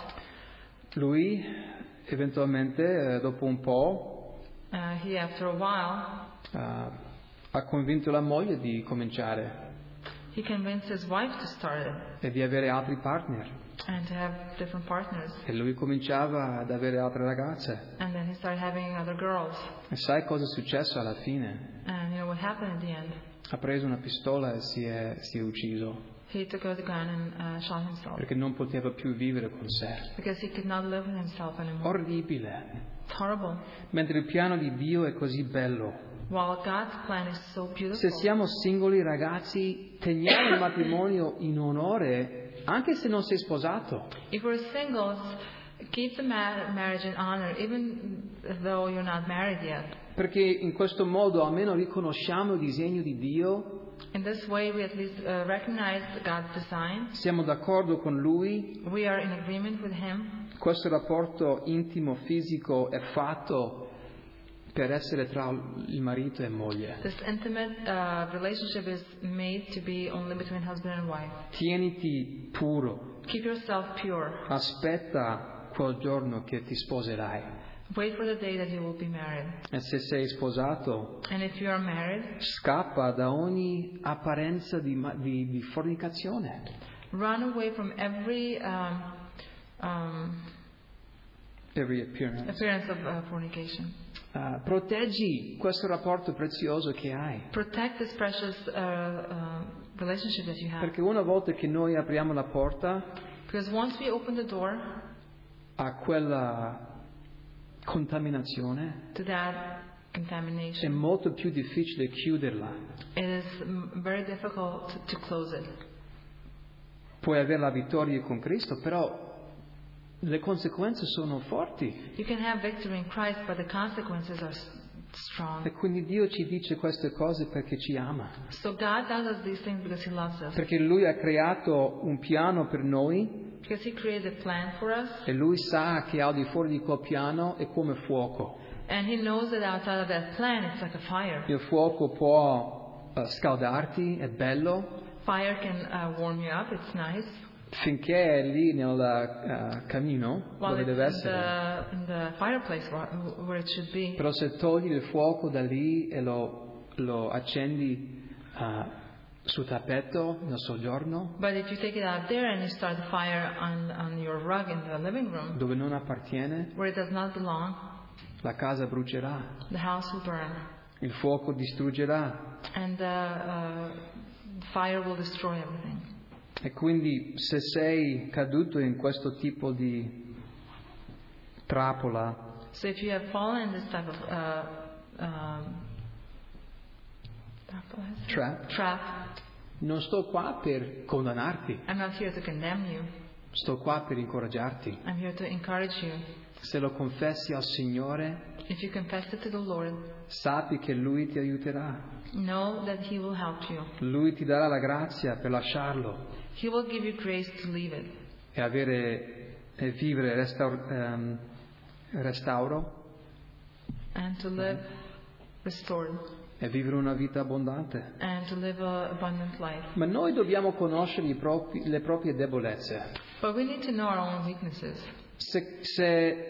Lui eventualmente, eh, dopo un po', Uh, he, after a while, uh, ha convinto la moglie di cominciare he convinced his wife to start it e di avere altri partner. and to have different partners. E lui cominciava ad avere altre ragazze. And then he started having other girls. E sai cosa è successo alla fine? And you know what happened at the end? Ha preso una pistola e si è, si è ucciso, He took out the gun and uh, shot himself perché non poteva più vivere con sé. because he could not live with himself anymore. Orribile. It's horrible. Mentre il piano di Dio è così bello. While God's plan is so Se beautiful, siamo singoli ragazzi, teniamo il matrimonio in onore, anche se non sei sposato. if we're singles, keep the ma- marriage in honor, even though you're not married yet. Perché in questo modo almeno riconosciamo il disegno di Dio, In this way, we at least uh, recognize God's design. siamo d'accordo con Lui, We are in agreement with Him. questo rapporto intimo, fisico è fatto per essere tra il marito e moglie. This intimate uh, relationship is made to be only between husband and wife. Tieniti puro, Keep yourself pure. aspetta quel giorno che ti sposerai. Wait for the day that you will be married. E se sei sposato, And if you are married, scappa da ogni apparenza di, ma- di, di fornicazione. run away from every um, um, Every appearance. appearance of uh, fornication. Uh, proteggi questo rapporto prezioso che hai. Protect this precious uh, uh, relationship that you have. Perché una volta che noi apriamo la porta Because once we open the door a quella contaminazione, to that contamination. è molto più difficile chiuderla. It is mm, very difficult to, to close it. Puoi avere la vittoria con Cristo, però le conseguenze sono forti. You can have victory in Christ, but the consequences are s- strong. E quindi Dio ci dice queste cose perché ci ama. So God does us these things because He loves us. Perché Lui ha creato un piano per noi Because He created a plan for us, e Lui sa che al di fuori di quel piano è come fuoco. and He knows that outside of that plan it's like a fire. Il fuoco può uh, scaldarti, è bello, Fire can uh, warm you up, it's nice. finché è lì nel uh, camino While dove it's deve in essere. the, in the fireplace where, where it should be. Però se togli il fuoco da lì e lo, lo accendi uh, sul tappeto nel soggiorno, But if you take it out there and you start the fire on, on your rug in the living room, dove non appartiene, where it does not belong, la casa brucerà, the house will burn. il fuoco distruggerà. And the uh, fire will destroy everything. E quindi se sei caduto in questo tipo di trappola, So if you have fallen in this type of uh, um, trap, trap, non sto qua per condannarti, I'm not here to condemn you. sto qua per incoraggiarti. I'm here to encourage you. Se lo confessi al Signore, If you confess it to the Lord, sappi che Lui ti aiuterà. know that He will help you. Lui ti darà la grazia per lasciarlo He will give you grace to leave it e avere e vivere restaur- ehm, restauro and to live restored e vivere una vita abbondante. and to live an abundant life. Ma noi dobbiamo conoscere i propri- le proprie debolezze. But we need to know our own weaknesses. Se, se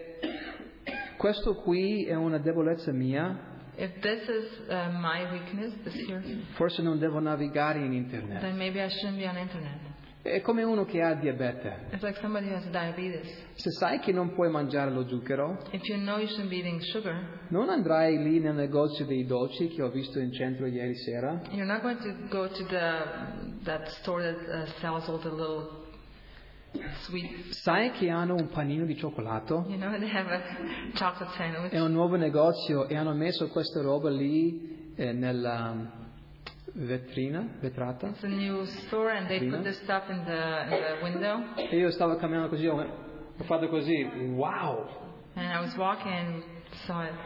questo qui è una debolezza mia, If this is uh, my weakness, this here, forse non devo navigare in internet. then maybe I shouldn't be on internet. È come uno che ha diabete. It's like somebody who has diabetes. Se sai che non puoi mangiare lo zucchero, If you know you shouldn't be eating sugar, non andrai lì nel negozio dei dolci che ho visto in centro ieri sera. you're not going to go to the that store that uh, sells all the little sweet. Sai che hanno un panino di cioccolato? You know, they have a chocolate sandwich. È un nuovo negozio e hanno messo questa roba lì eh, nella um, vetrina, vetrata. It's a new store, and they Prima. put this stuff in the in the window. E io stavo camminando così, ho ho fatto così, wow! And I was walking and saw it.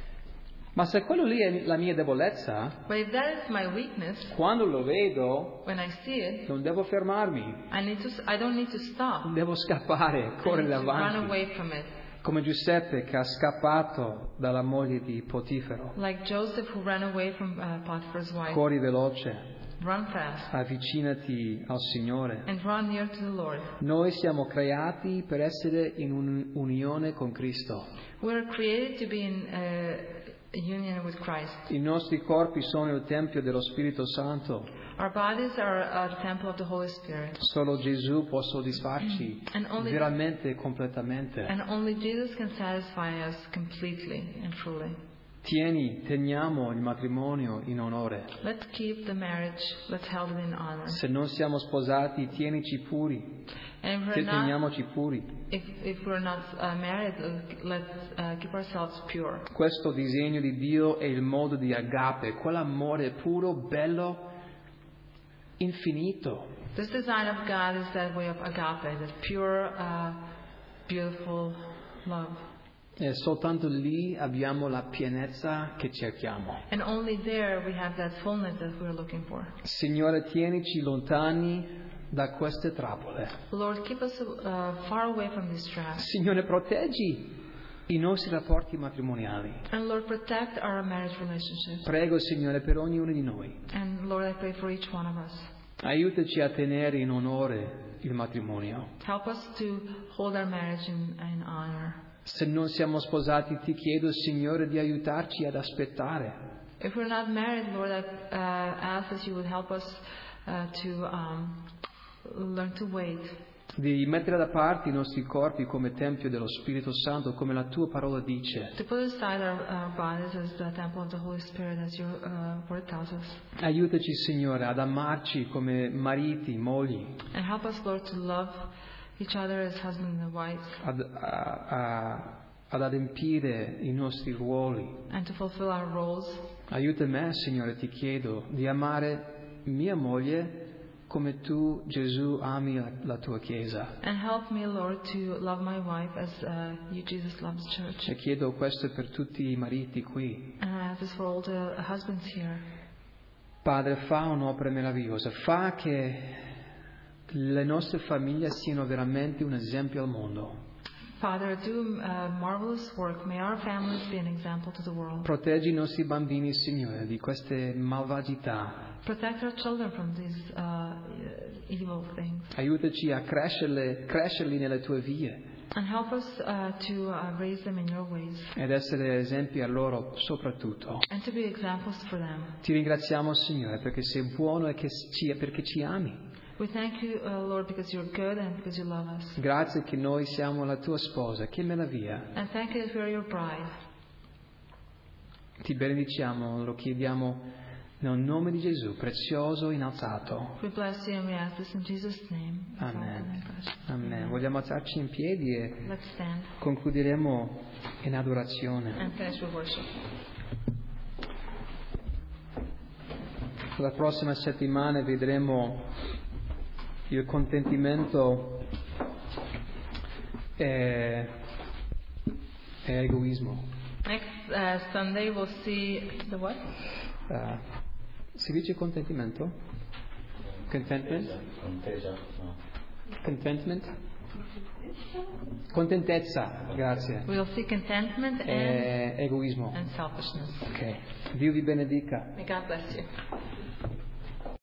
Ma se quello lì è la mia debolezza, But if that is my weakness, quando lo vedo when I see it, non devo fermarmi, I need to. I don't need to stop. devo scappare, I correre need to run avanti. away from it. Come Giuseppe che ha scappato dalla moglie di Potifero. Like Joseph who ran away from uh, Potiphar's wife. Corri veloce, Run fast avvicinati al Signore. and run near to the Lord. Noi siamo creati per essere in un'unione con Cristo. We're created to be in uh, union with Christ. I nostri corpi sono il Tempio dello Spirito Santo. Our bodies are a temple of the Holy Spirit. Solo Gesù può soddisfarci And only, veramente e completamente. and only Jesus can satisfy us completely and truly. Tieni, teniamo il matrimonio in onore. Let's keep the marriage, let's hold it in honor. Se non siamo sposati, tienici puri. And if we're Te- not, Teniamoci puri. if, if we're not uh, married, uh, let's uh, keep ourselves pure. Questo disegno di Dio è il modo di agape, quell'amore puro, bello, infinito. This design of God is that way of agape, that pure, uh, beautiful love. E soltanto lì abbiamo la pienezza che cerchiamo. And only there we have that fullness that we're looking for. Signore, tienici lontani da queste trappole. Lord, keep us uh, far away from these traps. Signore, proteggi i nostri rapporti matrimoniali. And Lord, protect our marriage relationships. Prego, Signore, per ognuno di noi. And Lord, I pray for each one of us. Aiutaci a tenere in onore il matrimonio. Help us to hold our marriage in, in honor. Se non siamo sposati, ti chiedo, Signore, di aiutarci ad aspettare. If we're not married, Lord, I uh, ask that you would help us uh, to um, learn to wait. Di mettere da parte i nostri corpi come tempio dello Spirito Santo, come la tua parola dice. To put aside our, our bodies as the temple of the Holy Spirit, as your uh, word tells us. Aiutaci, Signore, ad amarci come mariti, mogli, And help us, Lord, to love each other as husband and wife. ad, a, a, ad adempiere i nostri ruoli. and to fulfill our roles. Aiuta me, Signore, ti chiedo, di amare mia moglie come tu, Gesù, ami la, la tua Chiesa. And help me, Lord, to love my wife as uh, you, Jesus, loves the church. E chiedo questo per tutti i mariti qui. And I ask this for all the husbands here. Padre, fa un'opera meravigliosa, fa che le nostre famiglie siano veramente un esempio al mondo. Father, do uh, marvelous work. May our families be an example to the world. Proteggi i nostri bambini, Signore, di queste malvagità. Protect our children from these uh, evil things. Aiutaci a crescerle, crescerli nelle tue vie And help us uh, to uh, raise them in your ways. ed essere esempi a loro soprattutto. And to be examples for them. Ti ringraziamo, Signore, perché sei buono e che ci, perché ci ami. We thank you, uh, Lord, because you're good and because you love us. Grazie che noi siamo la tua sposa. Che meraviglia. And thank you that we are your bride. Ti benediciamo, lo chiediamo nel nome di Gesù, prezioso, innalzato. We bless you and we ask this in Jesus' name. Amen. Amen. Vogliamo alzarci in piedi e Let's stand concluderemo in adorazione. and finish with worship. La prossima settimana vedremo il contentimento e, e egoismo. Next uh, Sunday we'll see the what? Uh, si dice contentimento? Contentment? Contentment? Contentezza, grazie. We'll see contentment and, E egoismo. and selfishness. Ok. Dio vi benedica. May God bless you.